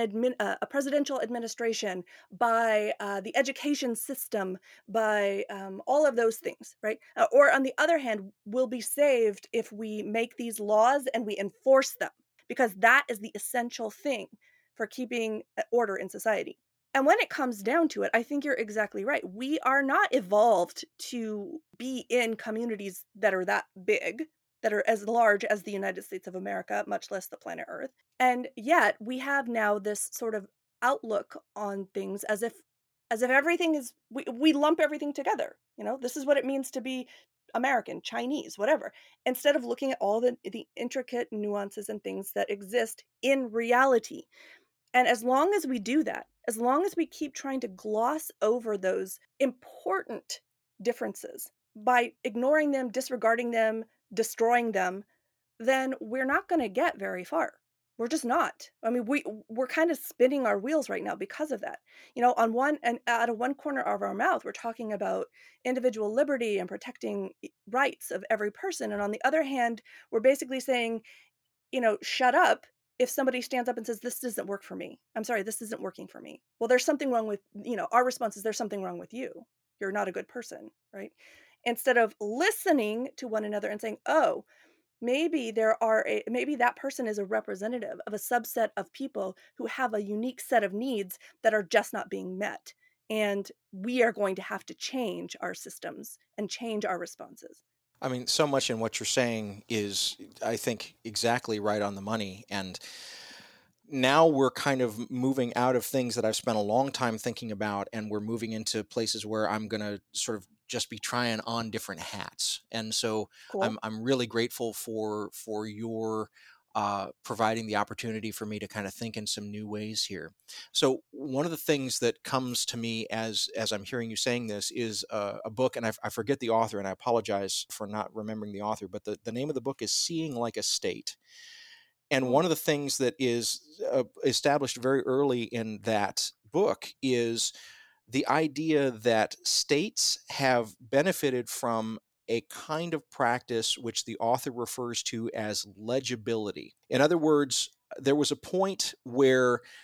a presidential administration, by the education system, by all of those things, right? Or on the other hand, we'll be saved if we make these laws and we enforce them, because that is the essential thing for keeping order in society. And when it comes down to it, I think you're exactly right. We are not evolved to be in communities that are that big, that are as large as the United States of America, much less the planet Earth. And yet we have now this sort of outlook on things as if everything is we lump everything together. This is what it means to be American, Chinese, whatever, instead of looking at all the intricate nuances and things that exist in reality. And as long as we do that, as long as we keep trying to gloss over those important differences by ignoring them, disregarding them, destroying them, then we're not going to get very far. We're just not. I mean, we're kind of spinning our wheels right now because of that. On one and out of one corner of our mouth, we're talking about individual liberty and protecting rights of every person, and on the other hand, we're basically saying, shut up if somebody stands up and says, this doesn't work for me. I'm sorry, this isn't working for me. Well, there's something wrong with, our response is there's something wrong with you. You're not a good person, right? Instead of listening to one another and saying, oh, maybe that person is a representative of a subset of people who have a unique set of needs that are just not being met. And we are going to have to change our systems and change our responses. I mean, so much in what you're saying is, I think, exactly right on the money. And now we're kind of moving out of things that I've spent a long time thinking about, and we're moving into places where I'm going to sort of just be trying on different hats. And so Cool. I'm really grateful for your providing the opportunity for me to kind of think in some new ways here. So one of the things that comes to me as I'm hearing you saying this is a book, and I forget the author, and I apologize for not remembering the author, but the name of the book is Seeing Like a State. And Mm. one of the things that is established very early in that book is the idea that states have benefited from a kind of practice which the author refers to as legibility. In other words, there was a point where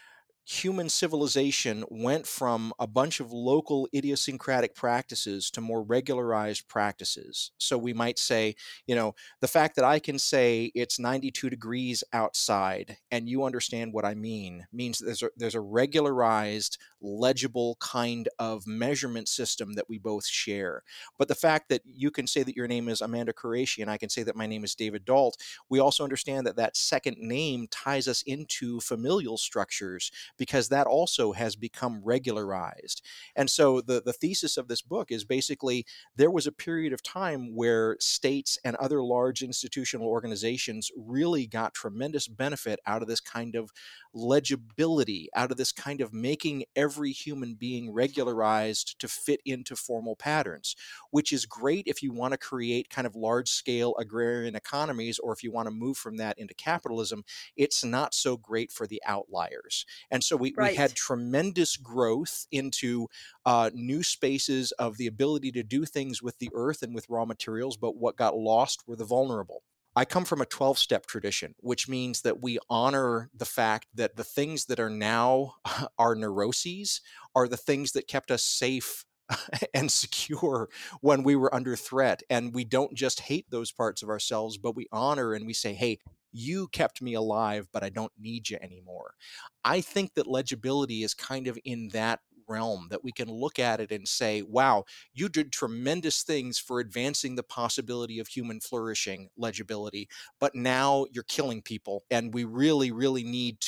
human civilization went from a bunch of local idiosyncratic practices to more regularized practices. So we might say, the fact that I can say it's 92 degrees outside and you understand what I mean means there's a regularized, legible kind of measurement system that we both share. But the fact that you can say that your name is Amanda Qureshi and I can say that my name is David Dalt, we also understand that that second name ties us into familial structures because that also has become regularized. And so the thesis of this book is basically there was a period of time where states and other large institutional organizations really got tremendous benefit out of this kind of legibility, out of this kind of making every human being regularized to fit into formal patterns, which is great if you want to create kind of large scale agrarian economies or if you want to move from that into capitalism. It's not so great for the outliers. And so we had Right. tremendous growth into new spaces of the ability to do things with the earth and with raw materials, but what got lost were the vulnerable. I come from a 12-step tradition, which means that we honor the fact that the things that are now our neuroses are the things that kept us safe and secure when we were under threat. And we don't just hate those parts of ourselves, but we honor and we say, hey, you kept me alive, but I don't need you anymore. I think that legibility is kind of in that realm that we can look at it and say, wow, you did tremendous things for advancing the possibility of human flourishing, legibility, but now you're killing people. And we really, really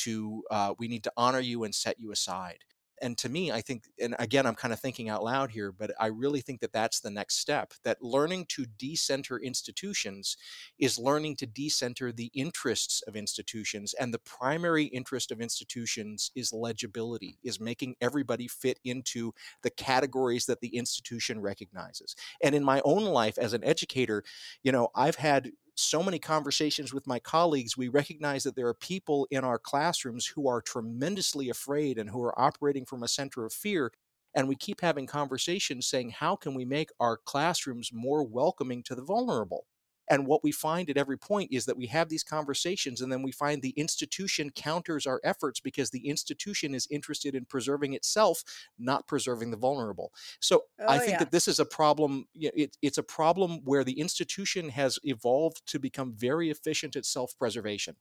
need to honor you and set you aside. And to me, I think, and again, I'm kind of thinking out loud here, but I really think that that's the next step, that learning to decenter institutions is learning to decenter the interests of institutions. And the primary interest of institutions is legibility, is making everybody fit into the categories that the institution recognizes. And in my own life as an educator, I've had so many conversations with my colleagues. We recognize that there are people in our classrooms who are tremendously afraid and who are operating from a center of fear. And we keep having conversations saying, how can we make our classrooms more welcoming to the vulnerable? And what we find at every point is that we have these conversations, and then we find the institution counters our efforts because the institution is interested in preserving itself, not preserving the vulnerable. So I Oh, think yeah. that this is a problem. It's a problem where the institution has evolved to become very efficient at self-preservation,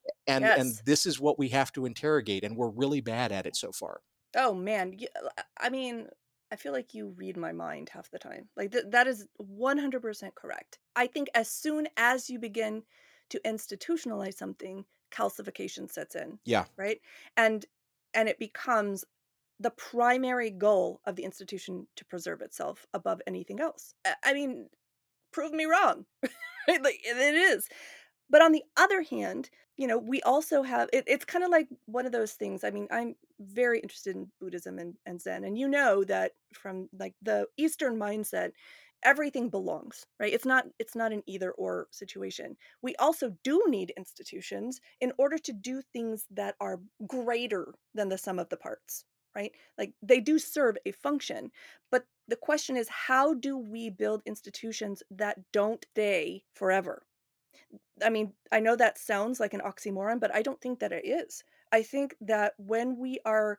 and Yes. this is what we have to interrogate, and we're really bad at it so far. Oh, man. I mean, I feel like you read my mind half the time. Like, that is 100% correct. I think as soon as you begin to institutionalize something, calcification sets in, Yeah, right? And and it becomes the primary goal of the institution to preserve itself above anything else. I mean, prove me wrong, right? Like, it is. But on the other hand, we also have it's kind of like one of those things. I mean, I'm very interested in Buddhism and Zen, and you know that from like the Eastern mindset, everything belongs, right? It's not an either or situation. We also do need institutions in order to do things that are greater than the sum of the parts, right? Like they do serve a function, but the question is, how do we build institutions that don't stay forever? I mean, I know that sounds like an oxymoron, but I don't think that it is. I think that when we are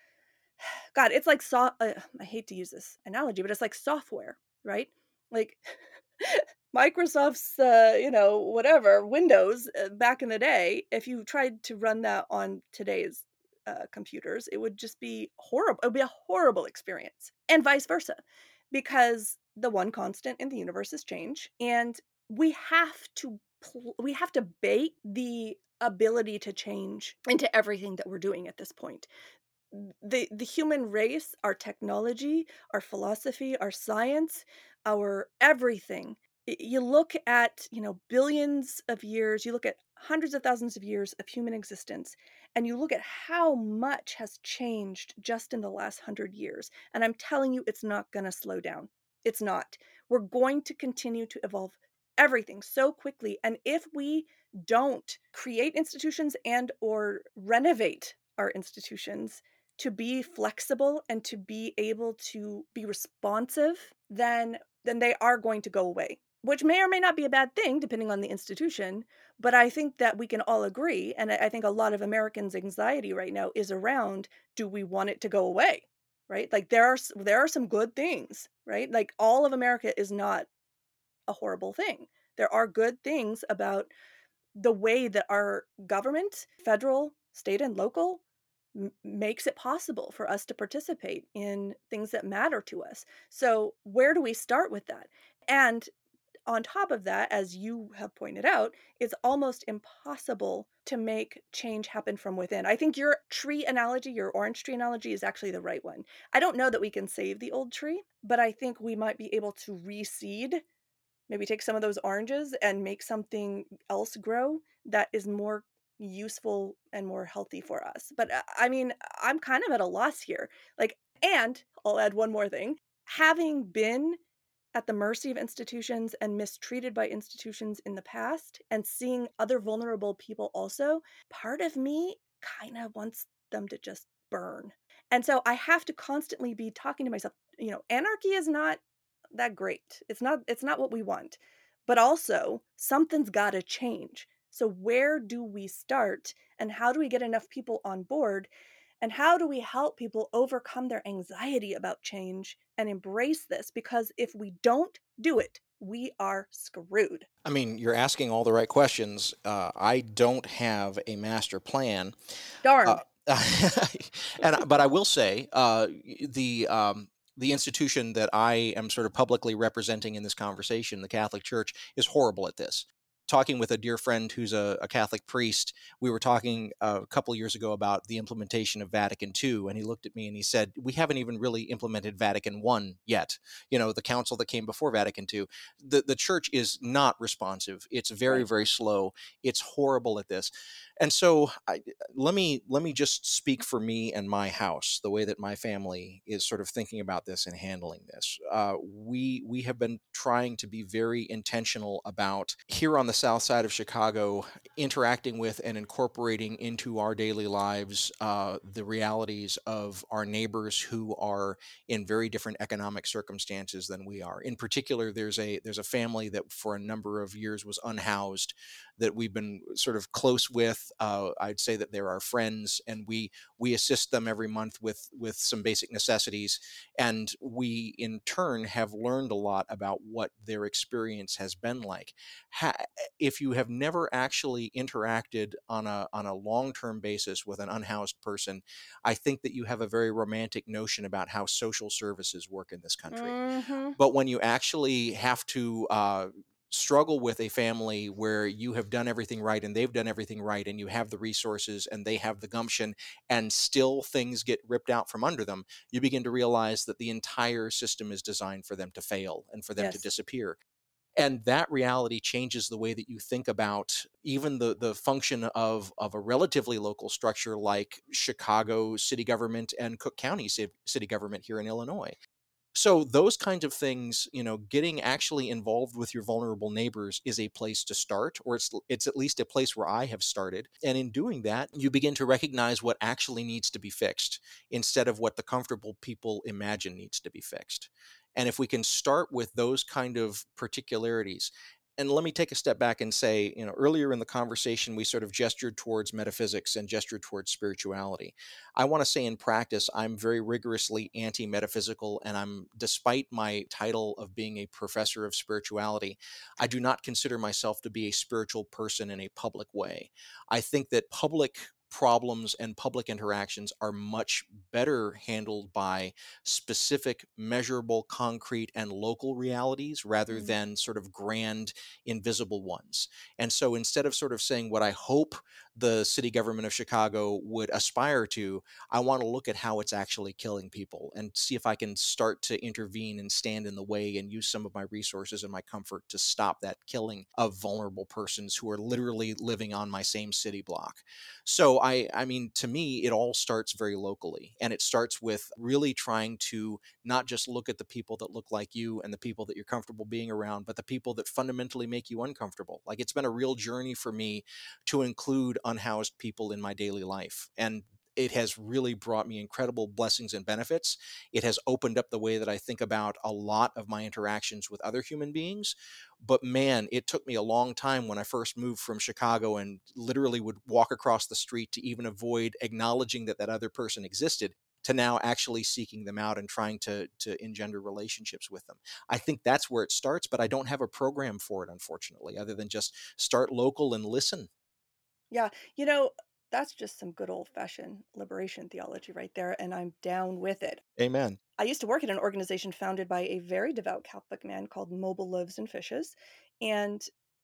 God, it's like I hate to use this analogy, but it's like software, right? Like Microsoft's, whatever, Windows, back in the day, if you tried to run that on today's, computers, it would just be horrible. It would be a horrible experience, and vice versa, because the one constant in the universe is change, and we have to bake the ability to change into everything that we're doing at this point. The human race, our technology, our philosophy, our science, our everything. You look at, billions of years, you look at hundreds of thousands of years of human existence, and you look at how much has changed just in the last 100 years. And I'm telling you, it's not going to slow down. It's not. We're going to continue to evolve everything so quickly. And if we don't create institutions and or renovate our institutions to be flexible and to be able to be responsive, then they are going to go away. which may or may not be a bad thing depending on the institution, but I think that we can all agree, and I think a lot of Americans' anxiety right now is around, do we want it to go away? Right? Like there are some good things, right? Like all of America is not a horrible thing. There are good things about the way that our government, federal, state, and local, makes it possible for us to participate in things that matter to us. So, where do we start with that? And on top of that, as you have pointed out, it's almost impossible to make change happen from within. I think your tree analogy, your orange tree analogy, is actually the right one. I don't know that we can save the old tree, but I think we might be able to reseed. Maybe take some of those oranges and make something else grow that is more useful and more healthy for us. But, I mean, I'm kind of at a loss here. Like, and I'll add one more thing. Having been at the mercy of institutions and mistreated by institutions in the past and seeing other vulnerable people also, part of me kind of wants them to just burn. And so I have to constantly be talking to myself, anarchy is not that great. It's not what we want. But also, something's got to change. So where do we start and how do we get enough people on board and how do we help people overcome their anxiety about change and embrace this? Because if we don't do it, we are screwed. I mean, you're asking all the right questions. I don't have a master plan. Uh, Darn. but I will say, the institution that I am sort of publicly representing in this conversation, the Catholic Church, is horrible at this. Talking with a dear friend who's a Catholic priest, we were talking a couple years ago about the implementation of Vatican II, and he looked at me and he said, "We haven't even really implemented Vatican I yet. You know, the council that came before Vatican II. The church is not responsive. It's very, Right. very slow. It's horrible at this." And so let me just speak for me and my house, the way that my family is sort of thinking about this and handling this. We have been trying to be very intentional about here on the south side of Chicago, interacting with and incorporating into our daily lives the realities of our neighbors who are in very different economic circumstances than we are. In particular, there's a family that for a number of years was unhoused that we've been sort of close with. I'd say that they're our friends, and we assist them every month with some basic necessities. And we, in turn, have learned a lot about what their experience has been like. If you have never actually interacted on a long term basis with an unhoused person, I think that you have a very romantic notion about how social services work in this country. Mhm. But when you actually have to struggle with a family where you have done everything right and they've done everything right and you have the resources and they have the gumption and still things get ripped out from under them, you begin to realize that the entire system is designed for them to fail and for them to Yes. disappear. And that reality changes the way that you think about even the function of a relatively local structure like Chicago city government and Cook County city government here in Illinois. So those kinds of things, getting actually involved with your vulnerable neighbors is a place to start, or it's at least a place where I have started. And in doing that, you begin to recognize what actually needs to be fixed instead of what the comfortable people imagine needs to be fixed. And if we can start with those kind of particularities, and let me take a step back and say, earlier in the conversation, we sort of gestured towards metaphysics and gestured towards spirituality. I want to say in practice, I'm very rigorously anti metaphysical, and despite my title of being a professor of spirituality, I do not consider myself to be a spiritual person in a public way. I think that public problems and public interactions are much better handled by specific, measurable, concrete, and local realities rather Mm. than sort of grand, invisible ones. And so instead of sort of saying what I hope the city government of Chicago would aspire to, I want to look at how it's actually killing people and see if I can start to intervene and stand in the way and use some of my resources and my comfort to stop that killing of vulnerable persons who are literally living on my same city block. So I mean, to me, it all starts very locally, and it starts with really trying to not just look at the people that look like you and the people that you're comfortable being around, but the people that fundamentally make you uncomfortable. Like it's been a real journey for me to include unhoused people in my daily life. And it has really brought me incredible blessings and benefits. It has opened up the way that I think about a lot of my interactions with other human beings. But man, it took me a long time when I first moved from Chicago and literally would walk across the street to even avoid acknowledging that that other person existed, to now actually seeking them out and trying to engender relationships with them. I think that's where it starts, but I don't have a program for it, unfortunately, other than just start local and listen. Yeah, that's just some good old-fashioned liberation theology right there, and I'm down with it. Amen. I used to work at an organization founded by a very devout Catholic man called Mobile Loaves and Fishes, and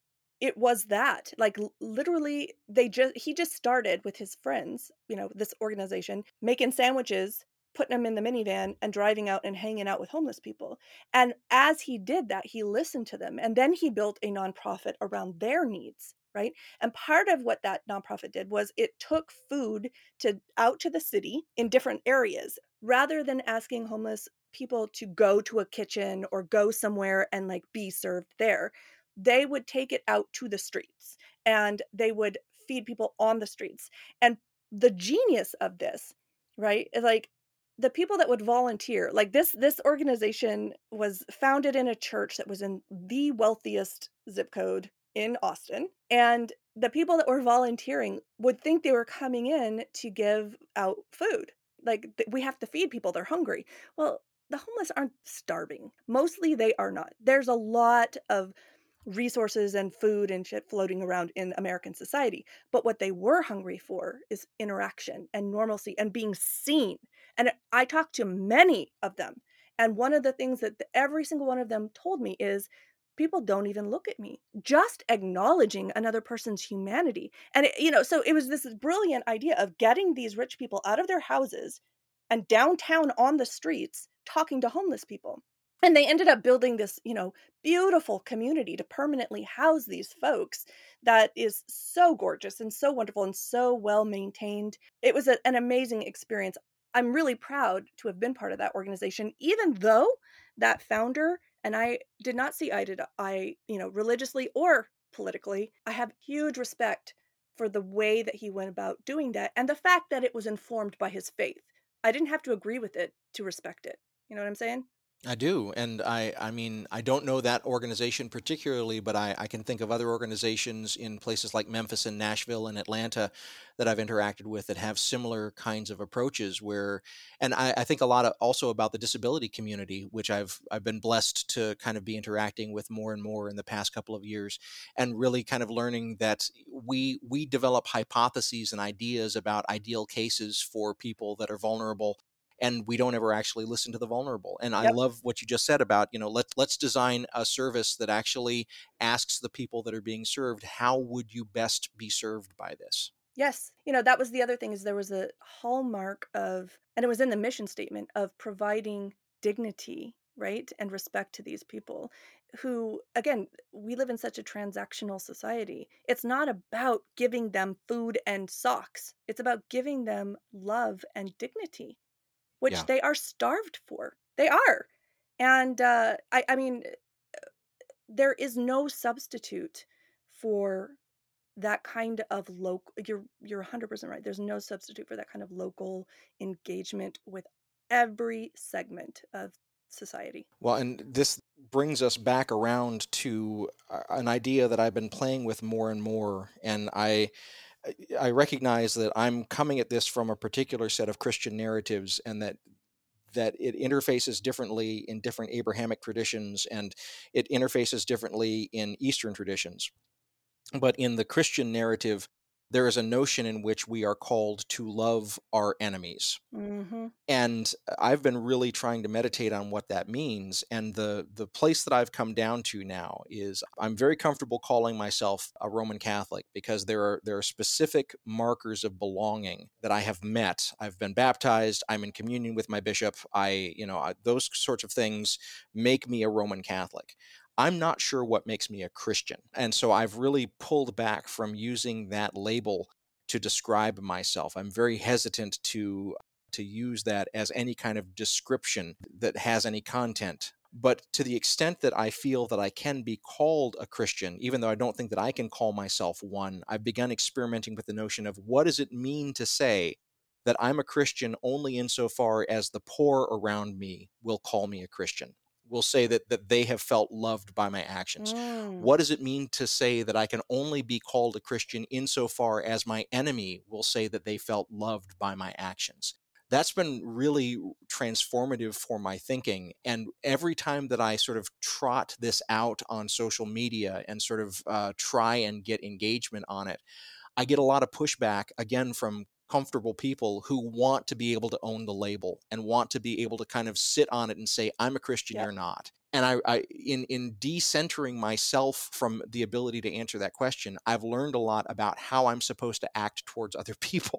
it was that, like, literally, he just started with his friends, this organization, making sandwiches, putting them in the minivan, and driving out and hanging out with homeless people, and as he did that, he listened to them, and then he built a nonprofit around their needs, right? And part of what that nonprofit did was it took food to out to the city in different areas, rather than asking homeless people to go to a kitchen or go somewhere and, like, be served there. They would take it out to the streets, and they would feed people on the streets, and the genius of this, right, is, like, the people that would volunteer, like, this organization was founded in a church that was in the wealthiest zip code in Austin, and the people that were volunteering would think they were coming in to give out food, like, "We have to feed people, they're hungry." Well, the homeless aren't starving. Mostly, they are not. There's a lot of resources and food and shit floating around in American society. But what they were hungry for is interaction and normalcy and being seen. And I talked to many of them. And one of the things that every single one of them told me is people don't even look at me. Just acknowledging another person's humanity. And, so it was this brilliant idea of getting these rich people out of their houses and downtown on the streets talking to homeless people. And they ended up building this, beautiful community to permanently house these folks that is so gorgeous and so wonderful and so well maintained. It was an amazing experience. I'm really proud to have been part of that organization, even though that founder and I did not see eye to eye, religiously or politically. I have huge respect for the way that he went about doing that and the fact that it was informed by his faith. I didn't have to agree with it to respect it. You know what I'm saying? I do, and I mean, I don't know that organization particularly, but I can think of other organizations in places like Memphis and Nashville and Atlanta that I've interacted with that have similar kinds of approaches. And I think a lot of also about the disability community, which I've been blessed to kind of be interacting with more and more in the past couple of years, and really kind of learning that we develop hypotheses and ideas about ideal cases for people that are vulnerable, and we don't ever actually listen to the vulnerable. And I Yep. love what you just said about, let's design a service that actually asks the people that are being served, how would you best be served by this? Yes. That was the other thing is there was a hallmark of and it was in the mission statement of providing dignity, right? And respect to these people who again, we live in such a transactional society. It's not about giving them food and socks. It's about giving them love and dignity, which Yeah. they are starved for. They are. And I mean, there is no substitute for that kind of local you're 100% right. There's no substitute for that kind of local engagement with every segment of society. Well, and this brings us back around to an idea that I've been playing with more and more. And I recognize that I'm coming at this from a particular set of Christian narratives, and that it interfaces differently in different Abrahamic traditions, and it interfaces differently in Eastern traditions. But in the Christian narrative, there is a notion in which we are called to love our enemies. Mhm. And I've been really trying to meditate on what that means. And the place that I've come down to now is I'm very comfortable calling myself a Roman Catholic, because there are specific markers of belonging that I have met. I've been baptized. I'm in communion with my bishop. Those sorts of things make me a Roman Catholic. I'm not sure what makes me a Christian. And so I've really pulled back from using that label to describe myself. I'm very hesitant to use that as any kind of description that has any content. But to the extent that I feel that I can be called a Christian, even though I don't think that I can call myself one, I've begun experimenting with the notion of what does it mean to say that I'm a Christian only insofar as the poor around me will call me a Christian, will say that they have felt loved by my actions. Mm, What does it mean to say that I can only be called a Christian insofar as my enemy will say that they felt loved by my actions? That's been really transformative for my thinking. And every time that I sort of trot this out on social media and sort of try and get engagement on it, I get a lot of pushback again from comfortable people who want to be able to own the label and want to be able to kind of sit on it and say, I'm a Christian, yep. you're not. And in decentering myself from the ability to answer that question, I've learned a lot about how I'm supposed to act towards other people.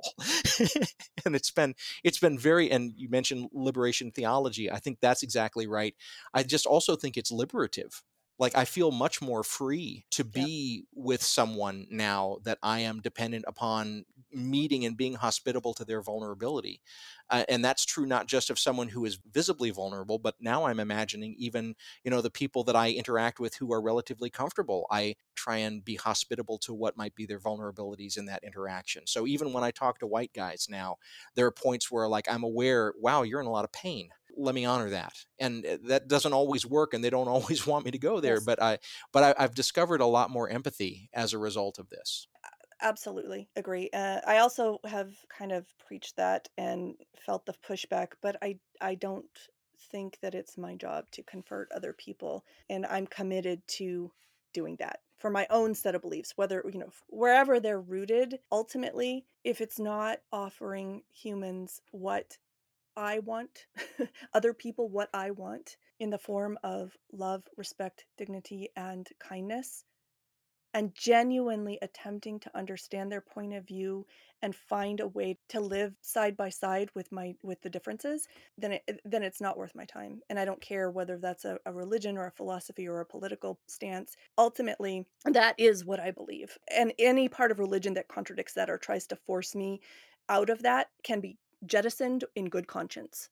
And it's been very, and you mentioned liberation theology. I think that's exactly right. I just also think it's liberative. Like, I feel much more free to Yep. be with someone now that I am dependent upon meeting and being hospitable to their vulnerability. And that's true not just of someone who is visibly vulnerable, but now I'm imagining even, the people that I interact with who are relatively comfortable. I try and be hospitable to what might be their vulnerabilities in that interaction. So even when I talk to white guys now, there are points where, like, I'm aware, wow, you're in a lot of pain, let me honor that. And that doesn't always work, and they don't always want me to go there, Yes. but I've discovered a lot more empathy as a result of this. Absolutely agree. I also have kind of preached that and felt the pushback, but I don't think that it's my job to convert other people, and I'm committed to doing that for my own set of beliefs, whether wherever they're rooted. Ultimately, if it's not offering humans what I want, other people what I want in the form of love, respect, dignity, and kindness, and genuinely attempting to understand their point of view and find a way to live side by side with the differences, then it's not worth my time. And I don't care whether that's a religion or a philosophy or a political stance. Ultimately, that is what I believe. And any part of religion that contradicts that or tries to force me out of that can be jettisoned in good conscience.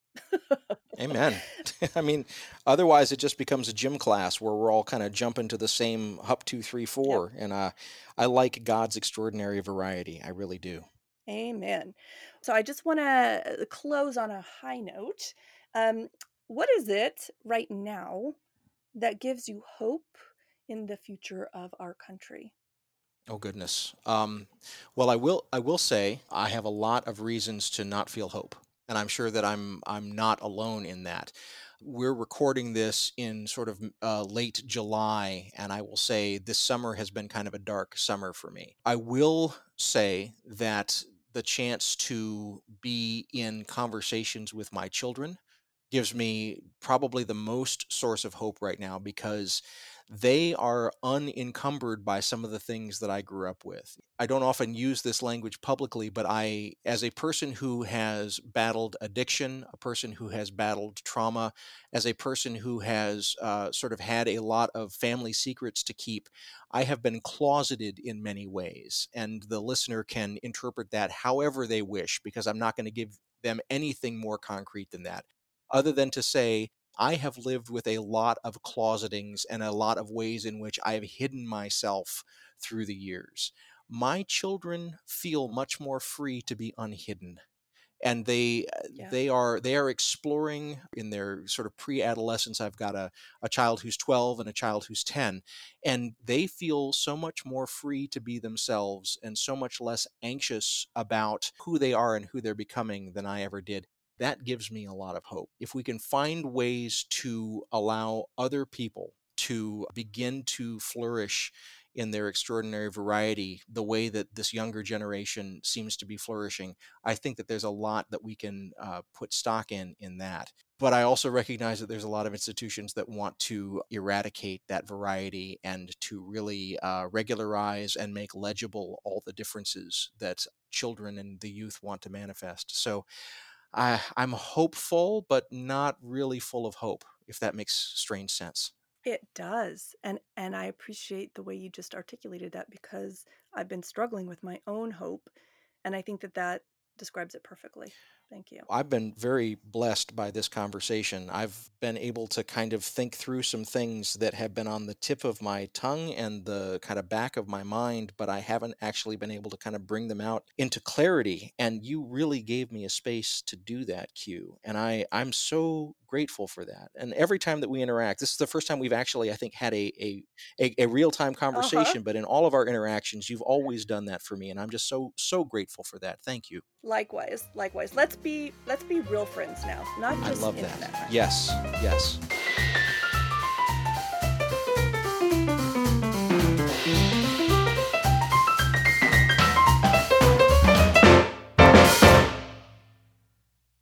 Amen. I mean, otherwise it just becomes a gym class where we're all kind of jumping to the same hup 2, 3, Yep. 4. And I like God's extraordinary variety. I really do. Amen. So I just want to close on a high note. Um, what is it right now that gives you hope in the future of our country? Oh goodness. Well, I will say I have a lot of reasons to not feel hope, and I'm sure that I'm not alone in that. We're recording this in sort of late July, and I will say this summer has been kind of a dark summer for me. I will say that the chance to be in conversations with my children gives me probably the most source of hope right now, because they are unencumbered by some of the things that I grew up with. I don't often use this language publicly, but as a person who has battled addiction, a person who has battled trauma, as a person who has sort of had a lot of family secrets to keep, I have been closeted in many ways. And the listener can interpret that however they wish, because I'm not going to give them anything more concrete than that, other than to say, I have lived with a lot of closetings and a lot of ways in which I have hidden myself through the years. My children feel much more free to be unhidden, and they Yeah. they are they are exploring in their sort of pre-adolescence. I've got a child who's 12 and a child who's 10, and they feel so much more free to be themselves and so much less anxious about who they are and who they're becoming than I ever did. That gives me a lot of hope. If we can find ways to allow other people to begin to flourish in their extraordinary variety the way that this younger generation seems to be flourishing, I think that there's a lot that we can put stock in that. But I also recognize that there's a lot of institutions that want to eradicate that variety and to really regularize and make legible all the differences that children and the youth want to manifest. So I'm hopeful, but not really full of hope, if that makes strange sense. It does. And I appreciate the way you just articulated that because I've been struggling with my own hope, and I think that that describes it perfectly. Thank you. I've been very blessed by this conversation. I've been able to kind of think through some things that have been on the tip of my tongue and the kind of back of my mind, but I haven't actually been able to kind of bring them out into clarity. And you really gave me a space to do that, Q. And I'm so grateful for that. And every time that we interact, this is the first time we've actually, I think, had a real time Uh-huh. conversation. But in all of our interactions, you've always done that for me, and I'm just so grateful for that. Thank you. Likewise, likewise. Let's be real friends now, not I just love that. internet friends. Yes, yes.